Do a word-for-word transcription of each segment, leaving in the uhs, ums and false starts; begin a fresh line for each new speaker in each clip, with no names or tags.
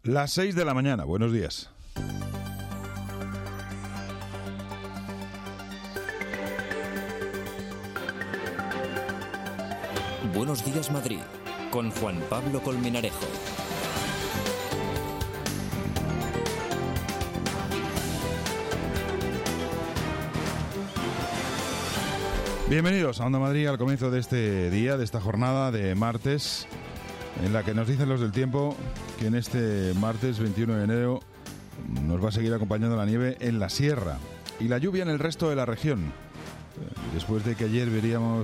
Las seis de la mañana, buenos días.
Buenos días, Madrid, con Juan Pablo Colmenarejo.
Bienvenidos a Onda Madrid al comienzo de este día, de esta jornada de martes, en la que nos dicen los del tiempo que en este martes veintiuno de enero nos va a seguir acompañando la nieve en la sierra y la lluvia en el resto de la región. Después de que ayer veríamos,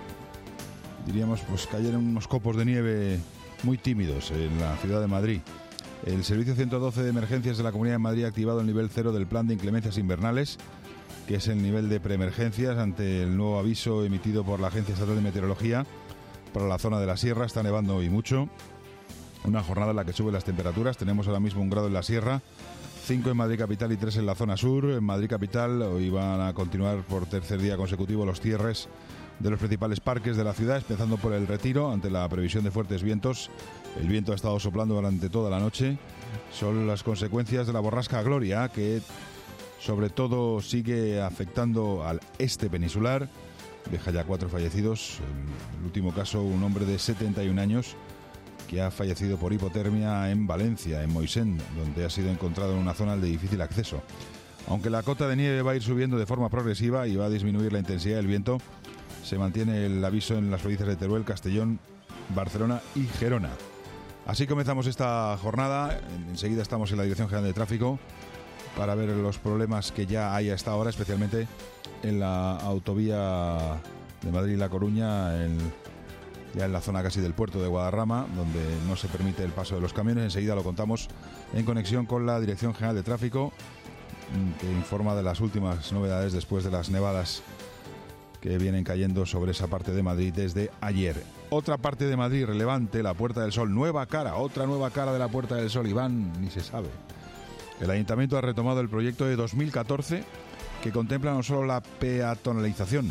diríamos, pues cayeron unos copos de nieve muy tímidos en la ciudad de Madrid. El Servicio ciento doce de Emergencias de la Comunidad de Madrid ha activado el nivel cero del Plan de Inclemencias Invernales, que es el nivel de preemergencias ante el nuevo aviso emitido por la Agencia Estatal de Meteorología para la zona de la sierra. Está nevando hoy mucho, una jornada en la que suben las temperaturas. Tenemos ahora mismo un grado en la sierra, cinco en Madrid capital y tres en la zona sur. En Madrid capital hoy van a continuar por tercer día consecutivo los cierres de los principales parques de la ciudad, empezando por el Retiro, ante la previsión de fuertes vientos. El viento ha estado soplando durante toda la noche. Son las consecuencias de la borrasca Gloria, que sobre todo sigue afectando al este peninsular. Deja ya cuatro fallecidos. En el último caso, un hombre de setenta y un años que ha fallecido por hipotermia en Valencia, en Moixent, donde ha sido encontrado en una zona de difícil acceso. Aunque la cota de nieve va a ir subiendo de forma progresiva y va a disminuir la intensidad del viento, se mantiene el aviso en las provincias de Teruel, Castellón, Barcelona y Gerona. Así comenzamos esta jornada. Enseguida estamos en la Dirección General de Tráfico para ver los problemas que ya hay a esta hora, especialmente en la autovía de Madrid-La Coruña, en, ya en la zona casi del puerto de Guadarrama, donde no se permite el paso de los camiones. Enseguida lo contamos en conexión con la Dirección General de Tráfico, que informa de las últimas novedades después de las nevadas que vienen cayendo sobre esa parte de Madrid desde ayer. Otra parte de Madrid relevante, la Puerta del Sol, nueva cara, otra nueva cara de la Puerta del Sol, Iván, ni se sabe. El Ayuntamiento ha retomado el proyecto de dos mil catorce que contempla no solo la peatonalización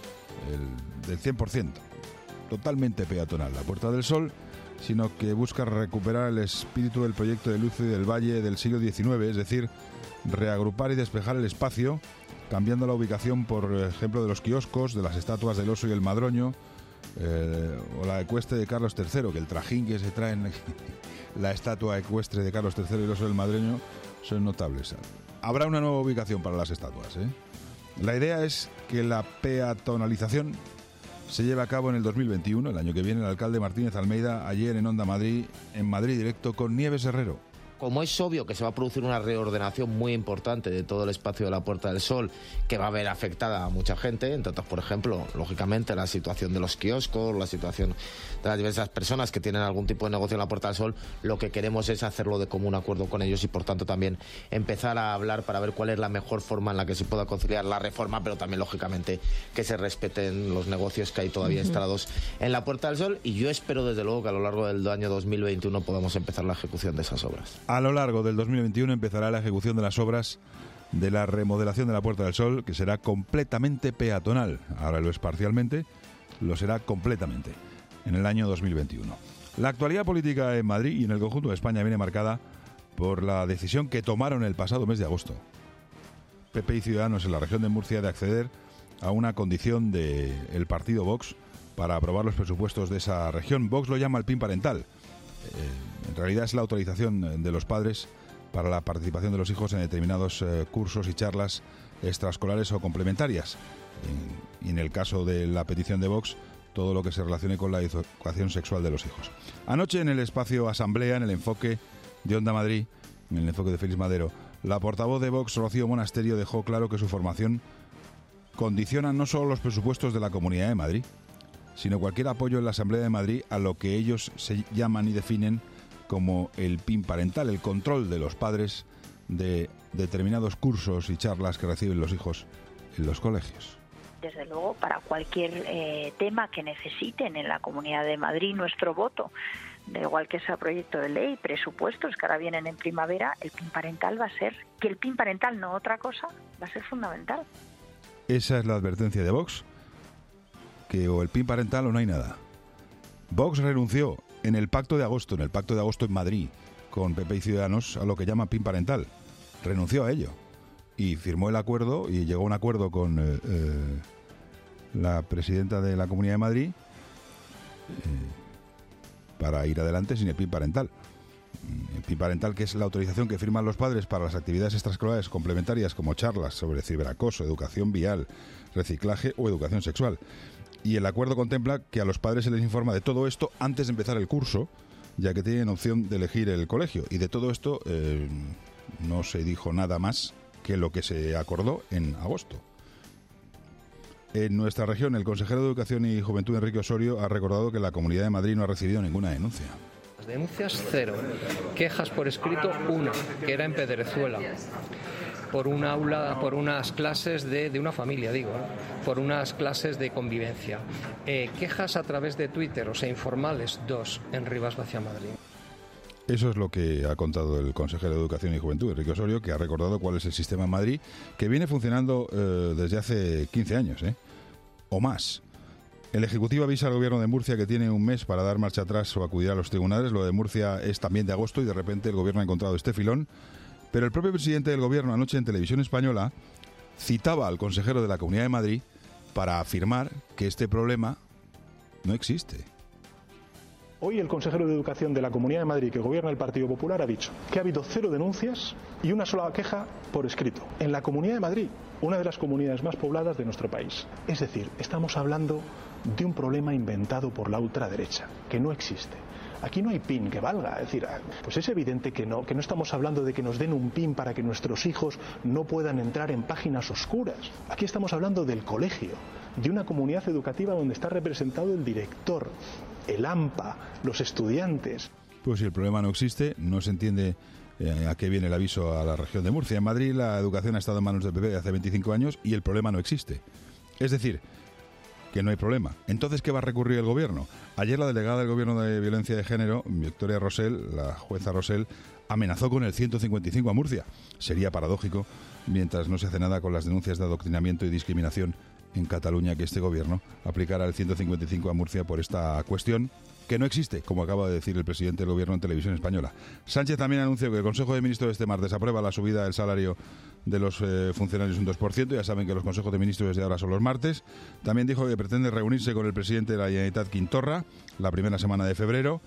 el, del cien por ciento, totalmente peatonal, la Puerta del Sol, sino que busca recuperar el espíritu del proyecto de Luce del Valle del siglo diecinueve, es decir, reagrupar y despejar el espacio, cambiando la ubicación, por ejemplo, de los kioscos, de las estatuas del oso y el madroño, eh, o la ecuestre de Carlos tercero, que el trajín que se trae en la estatua ecuestre de Carlos tercero y el oso del madroño son notables. Habrá una nueva ubicación para las estatuas, ¿eh? La idea es que la peatonalización se lleve a cabo en el dos mil veintiuno, el año que viene. El alcalde Martínez Almeida, ayer en Onda Madrid, en Madrid Directo, con Nieves Herrero.
Como es obvio que se va a producir una reordenación muy importante de todo el espacio de la Puerta del Sol, que va a ver afectada a mucha gente, entre otras, por ejemplo, lógicamente la situación de los kioscos, la situación de las diversas personas que tienen algún tipo de negocio en la Puerta del Sol, lo que queremos es hacerlo de común acuerdo con ellos y, por tanto, también empezar a hablar para ver cuál es la mejor forma en la que se pueda conciliar la reforma, pero también, lógicamente, que se respeten los negocios que hay todavía uh-huh. instalados en la Puerta del Sol, y yo espero, desde luego, que a lo largo del año dos mil veintiuno podamos empezar la ejecución de esas obras.
A lo largo del dos mil veintiuno empezará la ejecución de las obras de la remodelación de la Puerta del Sol, que será completamente peatonal. Ahora lo es parcialmente, lo será completamente en el año dos mil veintiuno. La actualidad política en Madrid y en el conjunto de España viene marcada por la decisión que tomaron el pasado mes de agosto P P y Ciudadanos en la región de Murcia de acceder a una condición del partido Vox para aprobar los presupuestos de esa región. Vox lo llama el P I N parental. Eh, en realidad es la autorización de los padres para la participación de los hijos en determinados eh, cursos y charlas extraescolares o complementarias. En, y en el caso de la petición de Vox, todo lo que se relacione con la educación sexual de los hijos. Anoche, en el espacio Asamblea, en el enfoque de Onda Madrid, en el enfoque de Félix Madero, la portavoz de Vox, Rocío Monasterio, dejó claro que su formación condiciona no solo los presupuestos de la Comunidad de Madrid, sino cualquier apoyo en la Asamblea de Madrid a lo que ellos se llaman y definen como el P I N parental, el control de los padres de determinados cursos y charlas que reciben los hijos en los colegios.
Desde luego, para cualquier eh, tema que necesiten en la Comunidad de Madrid, nuestro voto, da igual que sea proyecto de ley, presupuestos que ahora vienen en primavera, el P I N parental va a ser, que el P I N parental, no otra cosa, va a ser fundamental.
Esa es la advertencia de Vox, que o el P I N parental o no hay nada. Vox renunció en el pacto de agosto, en el pacto de agosto en Madrid, con P P y Ciudadanos a lo que llama PIN parental. Renunció a ello y firmó el acuerdo y llegó a un acuerdo con eh, eh, la presidenta de la Comunidad de Madrid eh, para ir adelante sin el PIN parental. El PIN parental, que es la autorización que firman los padres para las actividades extraescolares complementarias como charlas sobre ciberacoso, educación vial, reciclaje o educación sexual. Y el acuerdo contempla que a los padres se les informa de todo esto antes de empezar el curso, ya que tienen opción de elegir el colegio. Y de todo esto eh, no se dijo nada más que lo que se acordó en agosto. En nuestra región, el consejero de Educación y Juventud, Enrique Osorio, ha recordado que la Comunidad de Madrid no ha recibido ninguna denuncia.
Denuncias cero, quejas por escrito una, que era en Pedrezuela, por un aula, por unas clases de, de una familia, digo, ¿eh? por unas clases de convivencia. Eh, quejas a través de Twitter, o sea, informales, dos, en Rivas Vacia, Madrid.
Eso es lo que ha contado el consejero de Educación y Juventud, Enrique Osorio, que ha recordado cuál es el sistema en Madrid, que viene funcionando eh, desde hace quince años, ¿eh? o más. El Ejecutivo avisa al Gobierno de Murcia que tiene un mes para dar marcha atrás o acudir a los tribunales. Lo de Murcia es también de agosto y de repente el Gobierno ha encontrado este filón. Pero el propio presidente del Gobierno anoche en Televisión Española citaba al consejero de la Comunidad de Madrid para afirmar que este problema no existe.
Hoy el consejero de Educación de la Comunidad de Madrid, que gobierna el Partido Popular, ha dicho que ha habido cero denuncias y una sola queja por escrito. En la Comunidad de Madrid, una de las comunidades más pobladas de nuestro país. Es decir, estamos hablando de un problema inventado por la ultraderecha, que no existe. Aquí no hay PIN que valga, es decir, pues es evidente que no, que no estamos hablando de que nos den un PIN para que nuestros hijos no puedan entrar en páginas oscuras. Aquí estamos hablando del colegio, de una comunidad educativa donde está representado el director, el AMPA, los estudiantes.
Pues si el problema no existe, no se entiende eh, a qué viene el aviso a la región de Murcia. En Madrid la educación ha estado en manos del P P hace veinticinco años y el problema no existe. Es decir, que no hay problema. Entonces, ¿qué va a recurrir el Gobierno? Ayer la delegada del Gobierno de Violencia de Género, Victoria Rosell, la jueza Rosell, amenazó con el ciento cincuenta y cinco a Murcia. Sería paradójico, mientras no se hace nada con las denuncias de adoctrinamiento y discriminación en Cataluña, que este Gobierno aplicara el ciento cincuenta y cinco a Murcia por esta cuestión que no existe, como acaba de decir el presidente del Gobierno en Televisión Española. Sánchez también anunció que el Consejo de Ministros este martes aprueba la subida del salario de los eh, funcionarios un dos por ciento. Ya saben que los consejos de ministros desde ahora son los martes. También dijo que pretende reunirse con el presidente de la Generalitat, Quintorra, la primera semana de febrero,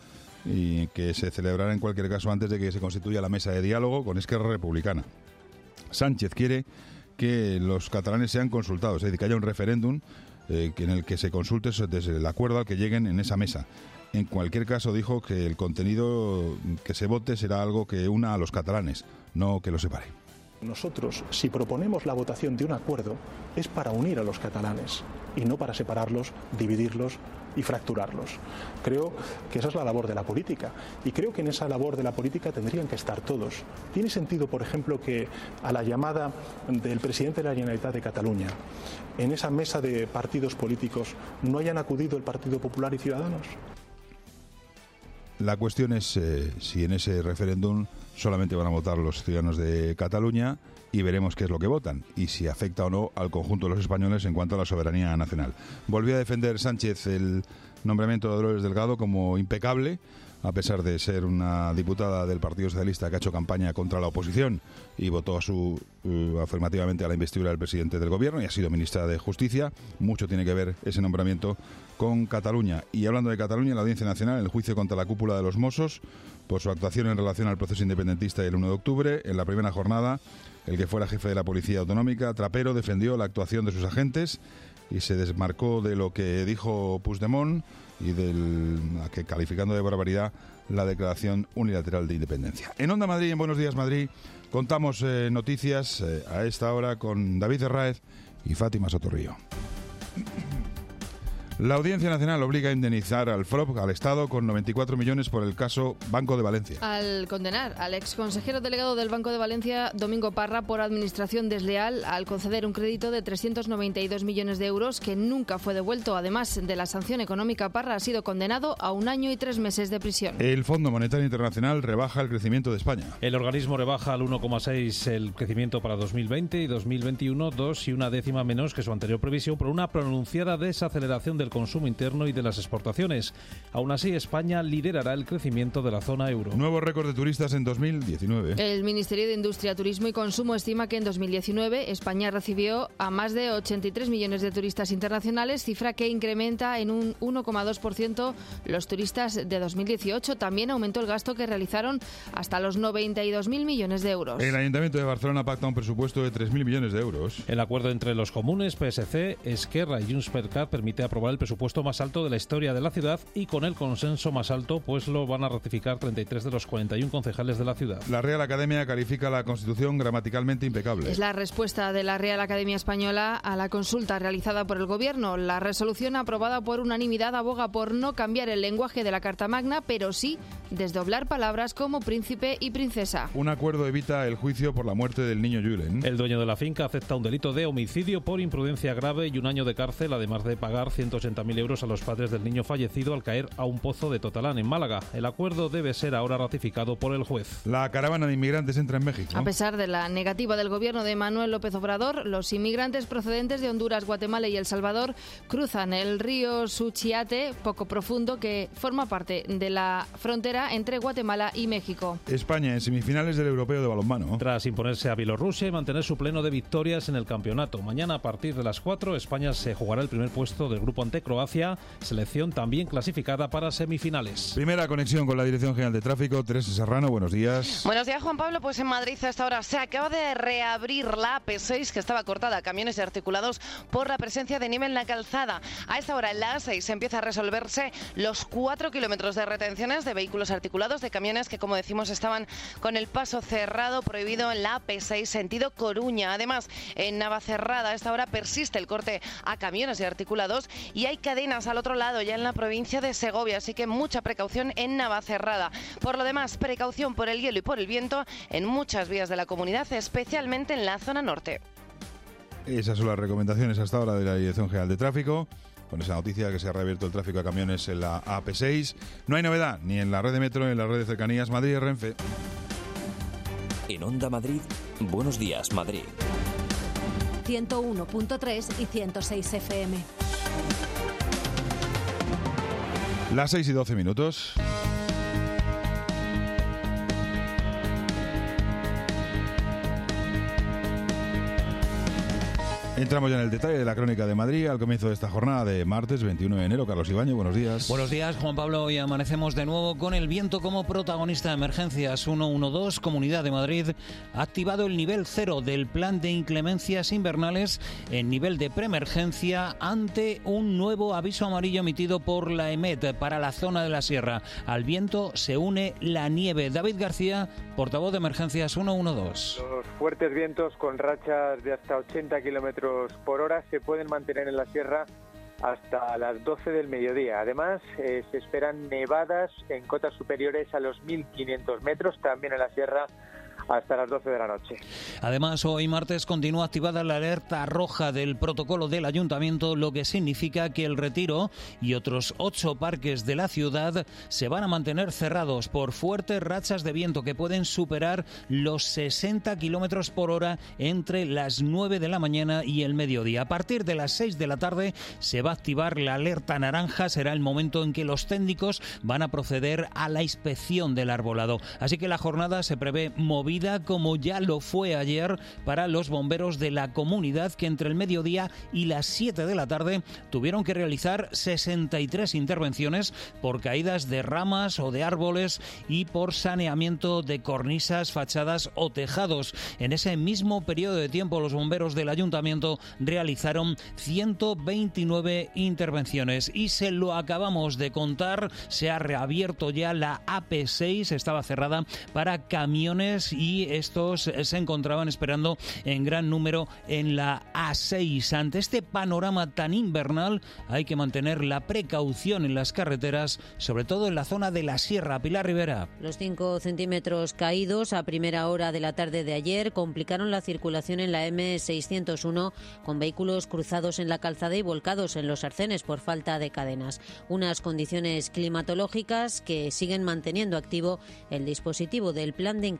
y que se celebrará en cualquier caso antes de que se constituya la mesa de diálogo con Esquerra Republicana. Sánchez quiere que los catalanes sean consultados, es decir, que haya un referéndum eh, en el que se consulte desde el acuerdo al que lleguen en esa mesa. En cualquier caso, dijo que el contenido que se vote será algo que una a los catalanes, no que los separe.
Nosotros, si proponemos la votación de un acuerdo, es para unir a los catalanes y no para separarlos, dividirlos y fracturarlos. Creo que esa es la labor de la política y creo que en esa labor de la política tendrían que estar todos. ¿Tiene sentido, por ejemplo, que a la llamada del presidente de la Generalitat de Cataluña, en esa mesa de partidos políticos, no hayan acudido el Partido Popular y Ciudadanos?
La cuestión es eh, si en ese referéndum solamente van a votar los ciudadanos de Cataluña y veremos qué es lo que votan y si afecta o no al conjunto de los españoles en cuanto a la soberanía nacional. Volvió a defender Sánchez el nombramiento de Dolores Delgado como impecable, a pesar de ser una diputada del Partido Socialista que ha hecho campaña contra la oposición y votó a su, uh, afirmativamente a la investidura del presidente del Gobierno y ha sido ministra de Justicia. Mucho tiene que ver ese nombramiento con Cataluña. Y hablando de Cataluña, la Audiencia Nacional, el juicio contra la cúpula de los Mossos por su actuación en relación al proceso independentista del uno de octubre. En la primera jornada, el que fuera jefe de la Policía Autonómica, Trapero, defendió la actuación de sus agentes y se desmarcó de lo que dijo Puigdemont y del que calificando de barbaridad la declaración unilateral de independencia. En Onda Madrid, en Buenos Días Madrid, contamos eh, noticias eh, a esta hora con David Herráez y Fátima Sotorrío. La Audiencia Nacional obliga a indemnizar al F R O P, al Estado, con noventa y cuatro millones por el caso Banco de Valencia.
Al condenar al exconsejero delegado del Banco de Valencia, Domingo Parra, por administración desleal, al conceder un crédito de trescientos noventa y dos millones de euros que nunca fue devuelto. Además de la sanción económica, Parra ha sido condenado a un año y tres meses de prisión.
El Fondo Monetario Internacional rebaja el crecimiento de España.
El organismo rebaja al uno coma seis el crecimiento para dos mil veinte y dos mil veintiuno, dos y una décima menos que su anterior previsión por una pronunciada desaceleración del consumo interno y de las exportaciones. Aún así, España liderará el crecimiento de la zona euro.
Nuevo récord de turistas en dos mil diecinueve.
El Ministerio de Industria, Turismo y Consumo estima que en dos mil diecinueve España recibió a más de ochenta y tres millones de turistas internacionales, cifra que incrementa en un uno coma dos por ciento los turistas de dos mil dieciocho. También aumentó el gasto que realizaron hasta los noventa y dos mil millones de euros.
El Ayuntamiento de Barcelona pacta un presupuesto de tres mil millones de euros.
El acuerdo entre los comunes, P S C, Esquerra y Junts per Cat permite aprobar el presupuesto más alto de la historia de la ciudad y con el consenso más alto, pues lo van a ratificar treinta y tres de los cuarenta y uno concejales de la ciudad.
La Real Academia califica la Constitución gramaticalmente impecable.
Es la respuesta de la Real Academia Española a la consulta realizada por el Gobierno. La resolución aprobada por unanimidad aboga por no cambiar el lenguaje de la Carta Magna, pero sí desdoblar palabras como príncipe y princesa.
Un acuerdo evita el juicio por la muerte del niño Julen.
El dueño de la finca acepta un delito de homicidio por imprudencia grave y un año de cárcel, además de pagar ciento ochenta mil euros a los padres del niño fallecido al caer a un pozo de Totalán, en Málaga. El acuerdo debe ser ahora ratificado por el juez.
La caravana de inmigrantes entra en México.
A pesar de la negativa del gobierno de Manuel López Obrador, los inmigrantes procedentes de Honduras, Guatemala y El Salvador cruzan el río Suchiate, poco profundo, que forma parte de la frontera entre Guatemala y México.
España en semifinales del Europeo de Balonmano.
Tras imponerse a Bielorrusia y mantener su pleno de victorias en el campeonato. Mañana a partir de las cuatro, España se jugará el primer puesto del grupo ante Croacia, selección también clasificada para semifinales.
Primera conexión con la Dirección General de Tráfico. Teresa Serrano, buenos días.
Buenos días, Juan Pablo. Pues en Madrid a esta hora se acaba de reabrir la A P seis, que estaba cortada a camiones y articulados por la presencia de nieve en la calzada. A esta hora en la A seis empieza a resolverse los cuatro kilómetros de retenciones de vehículos articulados, de camiones que, como decimos, estaban con el paso cerrado, prohibido en la A P seis sentido Coruña. Además, en Navacerrada a esta hora persiste el corte a camiones y articulados y hay cadenas al otro lado, ya en la provincia de Segovia, así que mucha precaución en Navacerrada. Por lo demás, precaución por el hielo y por el viento en muchas vías de la comunidad, especialmente en la zona norte.
Esas son las recomendaciones hasta ahora de la Dirección General de Tráfico. Con esa noticia que se ha reabierto el tráfico de camiones en la A P seis. No hay novedad ni en la red de metro ni en la red de cercanías Madrid y Renfe.
En Onda Madrid, Buenos Días, Madrid.
ciento uno punto tres y ciento seis F M.
Las seis y doce minutos. Entramos ya en el detalle de la crónica de Madrid al comienzo de esta jornada de martes veintiuno de enero. Carlos Ibañez, buenos días.
Buenos días, Juan Pablo. Hoy amanecemos de nuevo con el viento como protagonista de emergencias. ciento doce, Comunidad de Madrid, ha activado el nivel cero del plan de inclemencias invernales en nivel de preemergencia ante un nuevo aviso amarillo emitido por la EMET para la zona de la sierra. Al viento se une la nieve. David García, portavoz de emergencias ciento doce.
Los fuertes vientos con rachas de hasta ochenta kilómetros por hora se pueden mantener en la sierra hasta las doce del mediodía. Además, eh, se esperan nevadas en cotas superiores a los mil quinientos metros, también en la sierra, hasta las doce de la noche.
Además, hoy martes continúa activada la alerta roja del protocolo del Ayuntamiento, lo que significa que el Retiro y otros ocho parques de la ciudad se van a mantener cerrados por fuertes rachas de viento que pueden superar los sesenta kilómetros por hora entre las nueve de la mañana y el mediodía. A partir de las seis de la tarde se va a activar la alerta naranja. Será el momento en que los técnicos van a proceder a la inspección del arbolado. Así que la jornada se prevé movida, como ya lo fue ayer para los bomberos de la comunidad, que entre el mediodía y las siete de la tarde tuvieron que realizar sesenta y tres intervenciones por caídas de ramas o de árboles y por saneamiento de cornisas, fachadas o tejados. En ese mismo periodo de tiempo, los bomberos del ayuntamiento realizaron ciento veintinueve intervenciones y se lo acabamos de contar. Se ha reabierto ya la A P seis, estaba cerrada para camiones y estos se encontraban esperando en gran número en la A seis. Ante este panorama tan invernal hay que mantener la precaución en las carreteras, sobre todo en la zona de la Sierra. Pilar Rivera.
Los cinco centímetros caídos a primera hora de la tarde de ayer complicaron la circulación en la eme seiscientos uno, con vehículos cruzados en la calzada y volcados en los arcenes por falta de cadenas. Unas condiciones climatológicas que siguen manteniendo activo el dispositivo del plan de inclemencias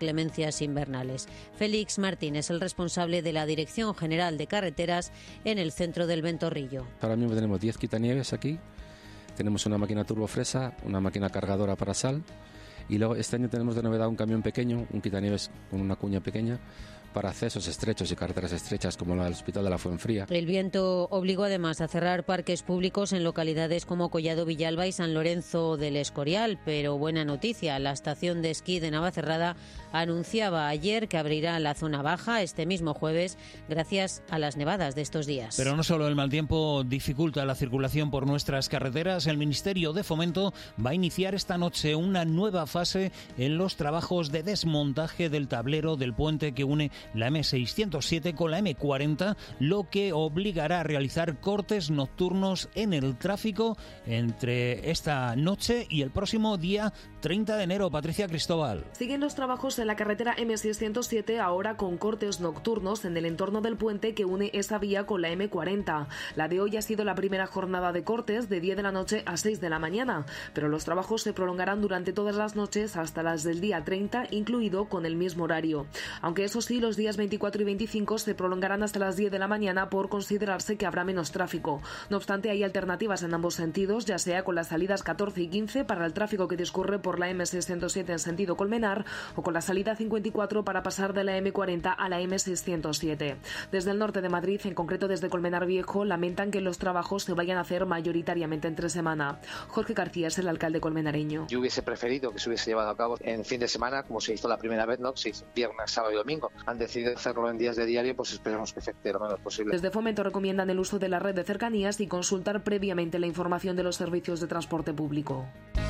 lluvias invernales. Félix Martín es el responsable de la Dirección General de Carreteras en el centro del Ventorrillo.
Ahora mismo tenemos diez quitanieves aquí, tenemos una máquina turbofresa, una máquina cargadora para sal y luego este año tenemos de novedad un camión pequeño, un quitanieves con una cuña pequeña, para accesos estrechos y carreteras estrechas como la del Hospital de la Fuenfría.
El viento obligó además a cerrar parques públicos en localidades como Collado Villalba y San Lorenzo del Escorial, pero buena noticia, la estación de esquí de Navacerrada anunciaba ayer que abrirá la zona baja este mismo jueves gracias a las nevadas de estos días.
Pero no solo el mal tiempo dificulta la circulación por nuestras carreteras, el Ministerio de Fomento va a iniciar esta noche una nueva fase en los trabajos de desmontaje del tablero del puente que une la eme seiscientos siete con la eme cuarenta, lo que obligará a realizar cortes nocturnos en el tráfico entre esta noche y el próximo día treinta de enero. Patricia Cristóbal.
Siguen los trabajos en la carretera eme seiscientos siete, ahora con cortes nocturnos en el entorno del puente que une esa vía con la eme cuarenta. La de hoy ha sido la primera jornada de cortes de diez de la noche a seis de la mañana, pero los trabajos se prolongarán durante todas las noches hasta las del día treinta, incluido con el mismo horario. Aunque eso sí, los días veinticuatro y veinticinco se prolongarán hasta las diez de la mañana por considerarse que habrá menos tráfico. No obstante, hay alternativas en ambos sentidos, ya sea con las salidas catorce y quince para el tráfico que discurre por la eme seiscientos siete en sentido Colmenar o con la salida cincuenta y cuatro para pasar de la eme cuarenta a la eme seiscientos siete. Desde el norte de Madrid, en concreto desde Colmenar Viejo, lamentan que los trabajos se vayan a hacer mayoritariamente entre semana. Jorge García es el alcalde colmenareño.
Yo hubiese preferido que se hubiese llevado a cabo en fin de semana, como se hizo la primera vez, ¿no? Se hizo viernes, sábado y domingo. Han decidido hacerlo en días de diario, pues esperamos que afecte lo menos posible.
Desde Fomento recomiendan el uso de la red de cercanías y consultar previamente la información de los servicios de transporte público.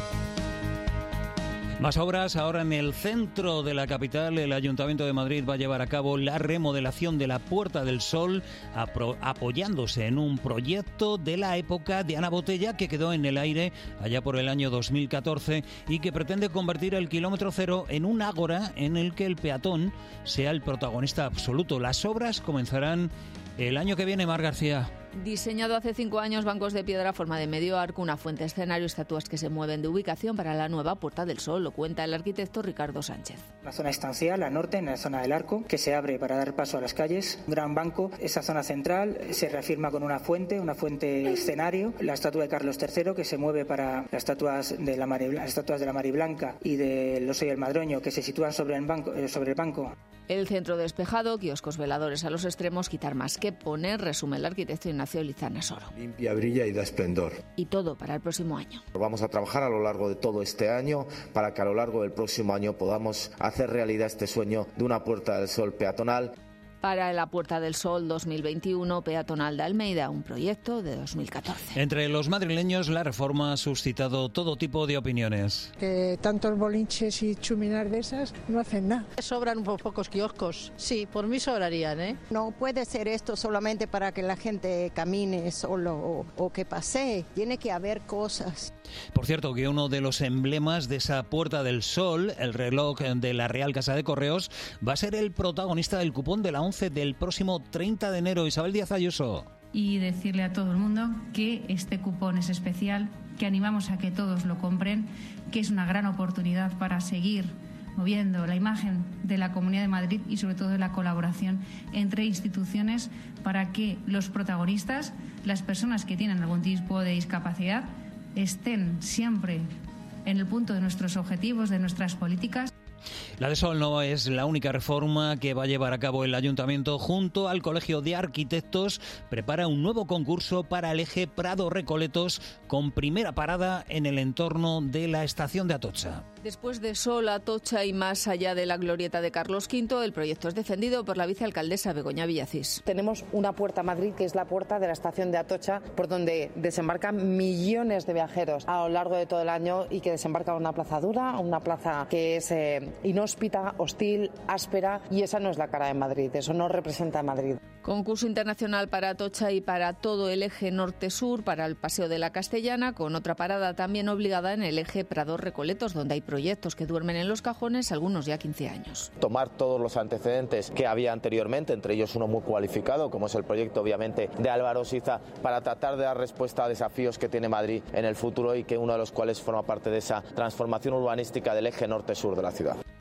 Más obras. Ahora en el centro de la capital, el Ayuntamiento de Madrid va a llevar a cabo la remodelación de la Puerta del Sol, apro- apoyándose en un proyecto de la época de Ana Botella que quedó en el aire allá por el año dos mil catorce y que pretende convertir el kilómetro cero en un ágora en el que el peatón sea el protagonista absoluto. Las obras comenzarán el año que viene. Mar García.
Diseñado hace cinco años, bancos de piedra a forma de medio arco, una fuente escenario, estatuas que se mueven de ubicación para la nueva Puerta del Sol, lo cuenta el arquitecto Ricardo Sánchez.
La zona estancial, al norte, en la zona del arco, que se abre para dar paso a las calles. Un gran banco, esa zona central se reafirma con una fuente, una fuente escenario. La estatua de Carlos tercero, que se mueve para las estatuas de la Mari, las estatuas de la Mari Blanca y del Oso y el Madroño, que se sitúan sobre el banco. Sobre el banco.
El centro despejado, kioscos veladores a los extremos, quitar más que poner, resume el arquitecto Ignacio Lizana Soro.
Limpia, brilla y da esplendor.
Y todo para el próximo año.
Vamos a trabajar a lo largo de todo este año para que a lo largo del próximo año podamos hacer realidad este sueño de una Puerta del Sol peatonal.
Para la Puerta del Sol dos mil veintiuno, peatonal de Almeida, un proyecto de dos mil catorce.
Entre los madrileños, la reforma ha suscitado todo tipo de opiniones.
Que tantos bolinches y chuminas de esas no hacen nada.
Sobran un pocos kioscos. Sí, por mí sobrarían, ¿eh?
No puede ser esto solamente para que la gente camine solo o, o que pase. Tiene que haber cosas.
Por cierto, que uno de los emblemas de esa Puerta del Sol, el reloj de la Real Casa de Correos, va a ser el protagonista del cupón de la ONCE del próximo treinta de enero. Isabel Díaz Ayuso.
Y decirle a todo el mundo que este cupón es especial, que animamos a que todos lo compren, que es una gran oportunidad para seguir moviendo la imagen de la Comunidad de Madrid y sobre todo de la colaboración entre instituciones para que los protagonistas, las personas que tienen algún tipo de discapacidad, estén siempre en el punto de nuestros objetivos, de nuestras políticas.
La de Sol no es la única reforma que va a llevar a cabo el Ayuntamiento. Junto al Colegio de Arquitectos prepara un nuevo concurso para el eje Prado-Recoletos con primera parada en el entorno de la estación de Atocha.
Después de Sol, Atocha y más allá de la glorieta de Carlos quinto, el proyecto es defendido por la vicealcaldesa Begoña Villacís.
Tenemos una puerta a Madrid que es la puerta de la estación de Atocha, por donde desembarcan millones de viajeros a lo largo de todo el año y que desembarcan en una plaza dura, una plaza que es eh, inhóspita, hostil, áspera, y esa no es la cara de Madrid, eso no representa a Madrid.
Concurso internacional para Atocha y para todo el eje norte-sur, para el Paseo de la Castellana, con otra parada también obligada en el eje Prado-Recoletos, donde hay proyectos que duermen en los cajones, algunos ya quince años.
Tomar todos los antecedentes que había anteriormente, entre ellos uno muy cualificado, como es el proyecto obviamente de Álvaro Siza, para tratar de dar respuesta a desafíos que tiene Madrid en el futuro y que uno de los cuales forma parte de esa transformación urbanística del eje norte-sur de la ciudad.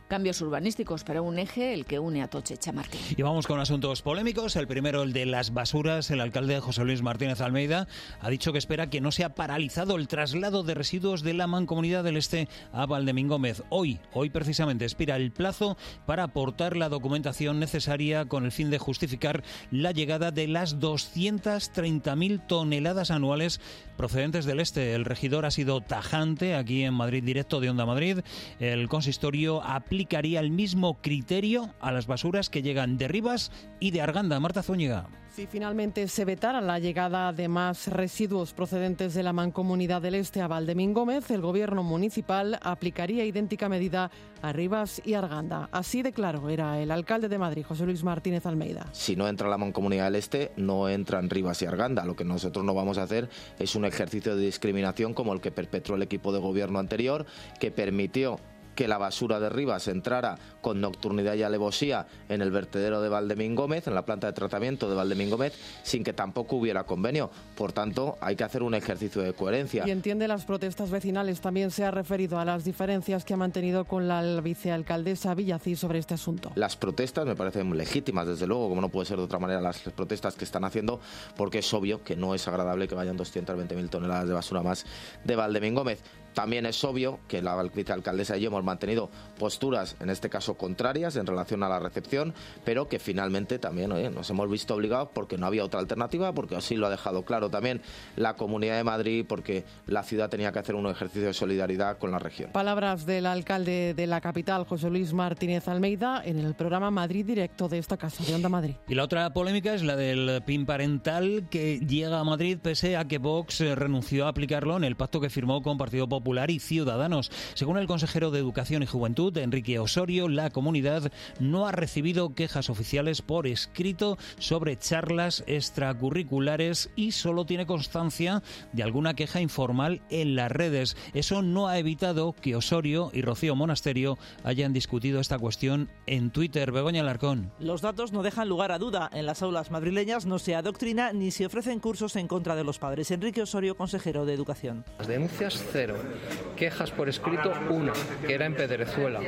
cambios urbanísticos para un eje, el que une Atocha y Chamartín.
Y vamos con asuntos polémicos. El primero, el de las basuras. El alcalde José Luis Martínez Almeida ha dicho que espera que no sea paralizado el traslado de residuos de la Mancomunidad del Este a Valdemingómez. Hoy, hoy precisamente, expira el plazo para aportar la documentación necesaria con el fin de justificar la llegada de las doscientas treinta mil toneladas anuales procedentes del Este. El regidor ha sido tajante aquí en Madrid Directo de Onda Madrid. El consistorio aplicaría el mismo criterio a las basuras que llegan de Rivas y de Arganda. Marta Zúñiga.
Si finalmente se vetara la llegada de más residuos procedentes de la Mancomunidad del Este a Valdemingómez, el gobierno municipal aplicaría idéntica medida a Rivas y Arganda. Así de claro era el alcalde de Madrid, José Luis Martínez Almeida.
Si no entra la Mancomunidad del Este, no entran Rivas y Arganda. Lo que nosotros no vamos a hacer es un ejercicio de discriminación como el que perpetró el equipo de gobierno anterior, que permitió que la basura de Rivas entrara con nocturnidad y alevosía en el vertedero de Valdemingómez, en la planta de tratamiento de Valdemingómez, sin que tampoco hubiera convenio. Por tanto, hay que hacer un ejercicio de coherencia.
Y entiende las protestas vecinales. También se ha referido a las diferencias que ha mantenido con la vicealcaldesa Villacís sobre este asunto.
Las protestas me parecen legítimas, desde luego, como no puede ser de otra manera, las protestas que están haciendo, porque es obvio que no es agradable que vayan doscientas veinte mil toneladas de basura más de Valdemingómez. También es obvio que la vicealcaldesa y yo hemos mantenido posturas, en este caso contrarias, en relación a la recepción, pero que finalmente también oye, nos hemos visto obligados porque no había otra alternativa, porque así lo ha dejado claro también la Comunidad de Madrid, porque la ciudad tenía que hacer un ejercicio de solidaridad con la región.
Palabras del alcalde de la capital, José Luis Martínez Almeida, en el programa Madrid Directo de esta casa de Onda Madrid.
Y la otra polémica es la del PIN parental, que llega a Madrid pese a que Vox renunció a aplicarlo en el pacto que firmó con Partido Popular y Ciudadanos. Según el consejero de Educación y Juventud, Enrique Osorio, la comunidad no ha recibido quejas oficiales por escrito sobre charlas extracurriculares y solo tiene constancia de alguna queja informal en las redes. Eso no ha evitado que Osorio y Rocío Monasterio hayan discutido esta cuestión en Twitter. Begoña Alarcón.
Los datos no dejan lugar a duda. En las aulas madrileñas no se adoctrina ni se ofrecen cursos en contra de los padres. Enrique Osorio, consejero de Educación.
Las denuncias cero. Quejas por escrito, una, que era en Pedrezuela,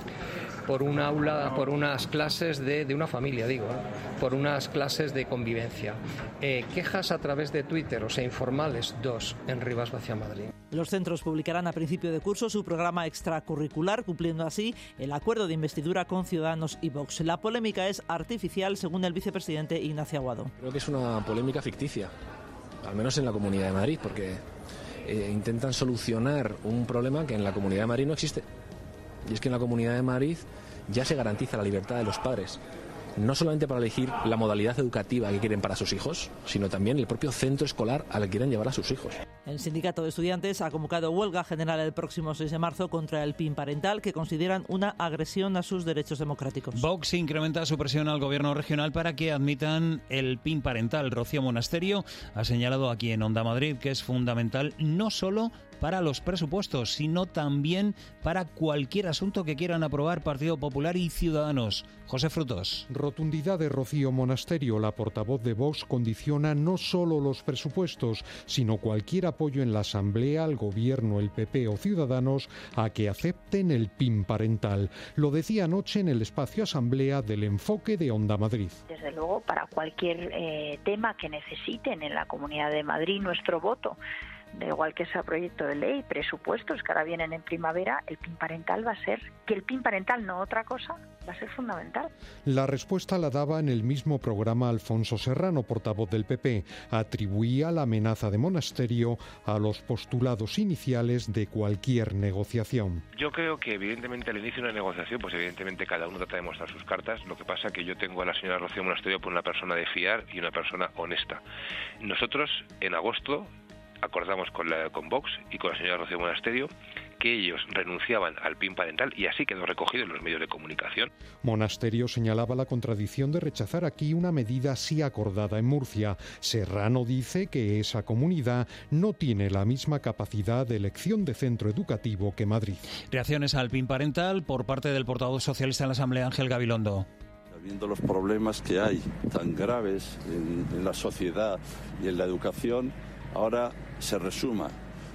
por un aula, por unas clases de, de una familia, digo, ¿eh? por unas clases de convivencia. Eh, quejas a través de Twitter, o sea, informales, dos, en Rivas Vacia Madrid.
Los centros publicarán a principio de curso su programa extracurricular, cumpliendo así el acuerdo de investidura con Ciudadanos y Vox. La polémica es artificial, según el vicepresidente Ignacio Aguado.
Creo que es una polémica ficticia, al menos en la Comunidad de Madrid, porque Eh, intentan solucionar un problema que en la Comunidad de Madrid no existe. Y es que en la Comunidad de Madrid ya se garantiza la libertad de los padres, no solamente para elegir la modalidad educativa que quieren para sus hijos, sino también el propio centro escolar al que quieren llevar a sus hijos.
El sindicato de estudiantes ha convocado huelga general el próximo seis de marzo contra el PIN parental, que consideran una agresión a sus derechos democráticos.
Vox incrementa su presión al gobierno regional para que admitan el PIN parental. Rocío Monasterio ha señalado aquí en Onda Madrid que es fundamental no solo para los presupuestos, sino también para cualquier asunto que quieran aprobar Partido Popular y Ciudadanos. José Frutos.
Rotundidad de Rocío Monasterio. La portavoz de Vox condiciona no solo los presupuestos, sino cualquier apoyo en la Asamblea al Gobierno, el P P o Ciudadanos a que acepten el PIN parental. Lo decía anoche en el espacio Asamblea del Enfoque de Onda Madrid.
Desde luego, para cualquier eh, tema que necesiten en la Comunidad de Madrid, nuestro voto, da igual que sea proyecto de ley, presupuestos que ahora vienen en primavera, el PIN parental va a ser, que el PIN parental no otra cosa, va a ser fundamental.
La respuesta la daba en el mismo programa Alfonso Serrano, portavoz del P P. Atribuía la amenaza de Monasterio a los postulados iniciales de cualquier negociación.
Yo creo que evidentemente al inicio de una negociación, pues evidentemente cada uno trata de mostrar sus cartas. Lo que pasa que yo tengo a la señora Rocío Monasterio por una persona de fiar y una persona honesta. Nosotros en agosto acordamos con, la, con Vox y con la señora Rocío Monasterio que ellos renunciaban al PIN parental y así quedó recogido en los medios de comunicación.
Monasterio señalaba la contradicción de rechazar aquí una medida así acordada en Murcia. Serrano dice que esa comunidad no tiene la misma capacidad de elección de centro educativo que Madrid.
Reacciones al PIN parental por parte del portavoz socialista en la Asamblea, Ángel Gabilondo.
Viendo los problemas que hay tan graves en, en la sociedad y en la educación, ahora se resuma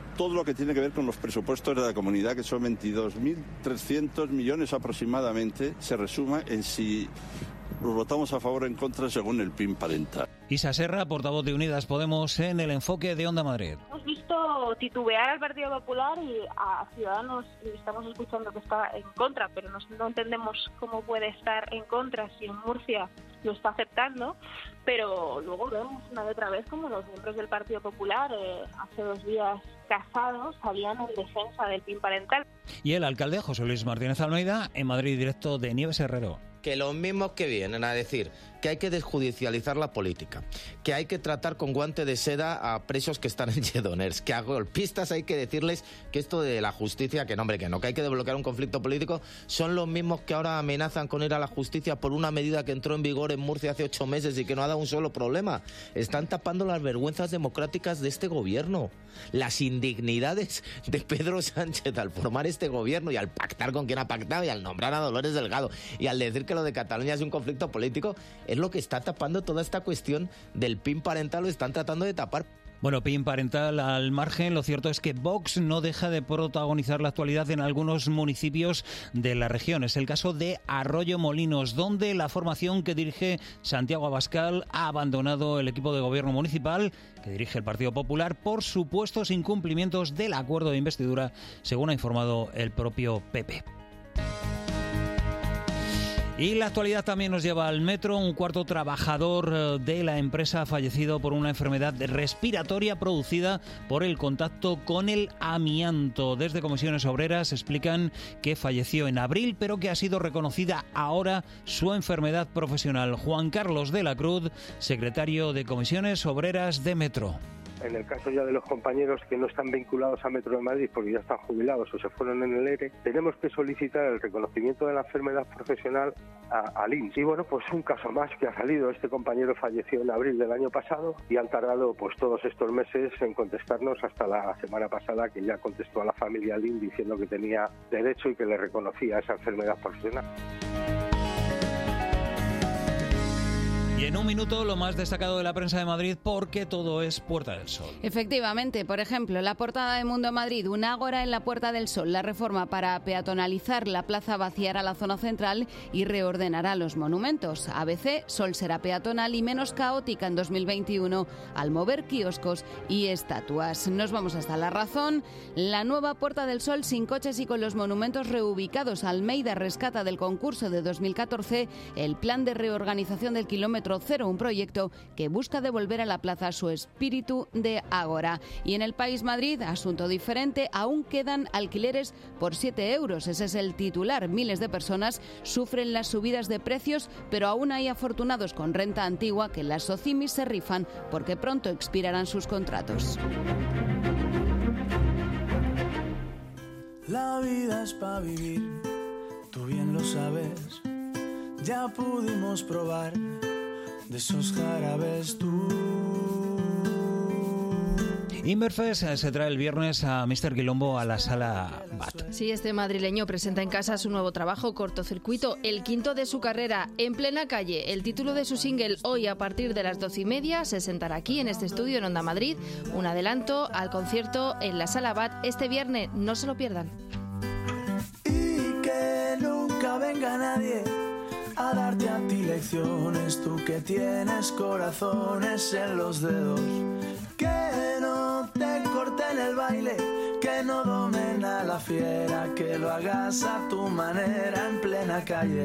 todo lo que tiene que ver con los presupuestos de la comunidad, que son veintidós mil trescientos millones aproximadamente, se resuma en si los votamos a favor o en contra según el P I B parental.
Isa Serra, portavoz de Unidas Podemos en el enfoque de Onda Madrid.
Hemos visto titubear al Partido Popular y a Ciudadanos estamos escuchando que está en contra, pero no, no entendemos cómo puede estar en contra si en Murcia lo está aceptando, pero luego vemos una y otra vez como los miembros del Partido Popular eh, hace dos días casados salían en defensa del P I B parental.
Y el alcalde José Luis Martínez Almeida en Madrid Directo de Nieves Herrero.
Que los mismos que vienen a decir que hay que desjudicializar la política, que hay que tratar con guante de seda a presos que están en Lledoners, que a golpistas hay que decirles que esto de la justicia, que no, hombre, que no, que hay que desbloquear un conflicto político, son los mismos que ahora amenazan con ir a la justicia por una medida que entró en vigor en Murcia hace ocho meses y que no ha dado un solo problema. Están tapando las vergüenzas democráticas de este gobierno, las indignidades de Pedro Sánchez al formar este gobierno y al pactar con quien ha pactado y al nombrar a Dolores Delgado y al decir que lo de Cataluña es un conflicto político, es lo que está tapando toda esta cuestión del P I B parental, lo están tratando de tapar.
Bueno, P I B parental al margen, lo cierto es que Vox no deja de protagonizar la actualidad en algunos municipios de la región. Es el caso de Arroyo Molinos, donde la formación que dirige Santiago Abascal ha abandonado el equipo de gobierno municipal que dirige el Partido Popular por supuestos incumplimientos del acuerdo de investidura, según ha informado el propio P P. Y la actualidad también nos lleva al metro. Un cuarto trabajador de la empresa ha fallecido por una enfermedad respiratoria producida por el contacto con el amianto. Desde Comisiones Obreras explican que falleció en abril, pero que ha sido reconocida ahora su enfermedad profesional. Juan Carlos de la Cruz, secretario de Comisiones Obreras de Metro.
En el caso ya de los compañeros que no están vinculados a Metro de Madrid porque ya están jubilados o se fueron en el E R E, tenemos que solicitar el reconocimiento de la enfermedad profesional al I N S S. Y bueno, pues un caso más que ha salido. Este compañero falleció en abril del año pasado y han tardado pues todos estos meses en contestarnos, hasta la semana pasada que ya contestó a la familia al I N S S diciendo que tenía derecho y que le reconocía esa enfermedad profesional.
Y en un minuto lo más destacado de la prensa de Madrid, porque todo es Puerta del Sol.
Efectivamente, por ejemplo, la portada de Mundo Madrid, un ágora en la Puerta del Sol. La reforma para peatonalizar la plaza vaciará la zona central y reordenará los monumentos. A B C, Sol será peatonal y menos caótica en dos mil veintiuno al mover kioscos y estatuas. Nos vamos hasta La Razón. La nueva Puerta del Sol sin coches y con los monumentos reubicados. Almeida rescata del concurso de dos mil catorce el plan de reorganización del kilómetro cero, un proyecto que busca devolver a la plaza su espíritu de ágora. Y en El País Madrid, asunto diferente, aún quedan alquileres por siete euros. Ese es el titular. Miles de personas sufren las subidas de precios, pero aún hay afortunados con renta antigua que las socimis se rifan porque pronto expirarán sus contratos.
La vida es para vivir, tú bien lo sabes, ya pudimos probar de esos jarabes tú.
Inverfest se trae el viernes a míster Quilombo a la Sala Bat.
Sí, este madrileño presenta en casa su nuevo trabajo, Cortocircuito, el quinto de su carrera, En plena calle. El título de su single, hoy a partir de las doce y media, se sentará aquí en este estudio en Onda Madrid. Un adelanto al concierto en la Sala Bat este viernes, no se lo pierdan.
Y que nunca venga nadie a darte a ti lecciones, tú que tienes corazones en los dedos, que no te corten el baile, que no domen a la fiera, que lo hagas a tu manera en plena calle.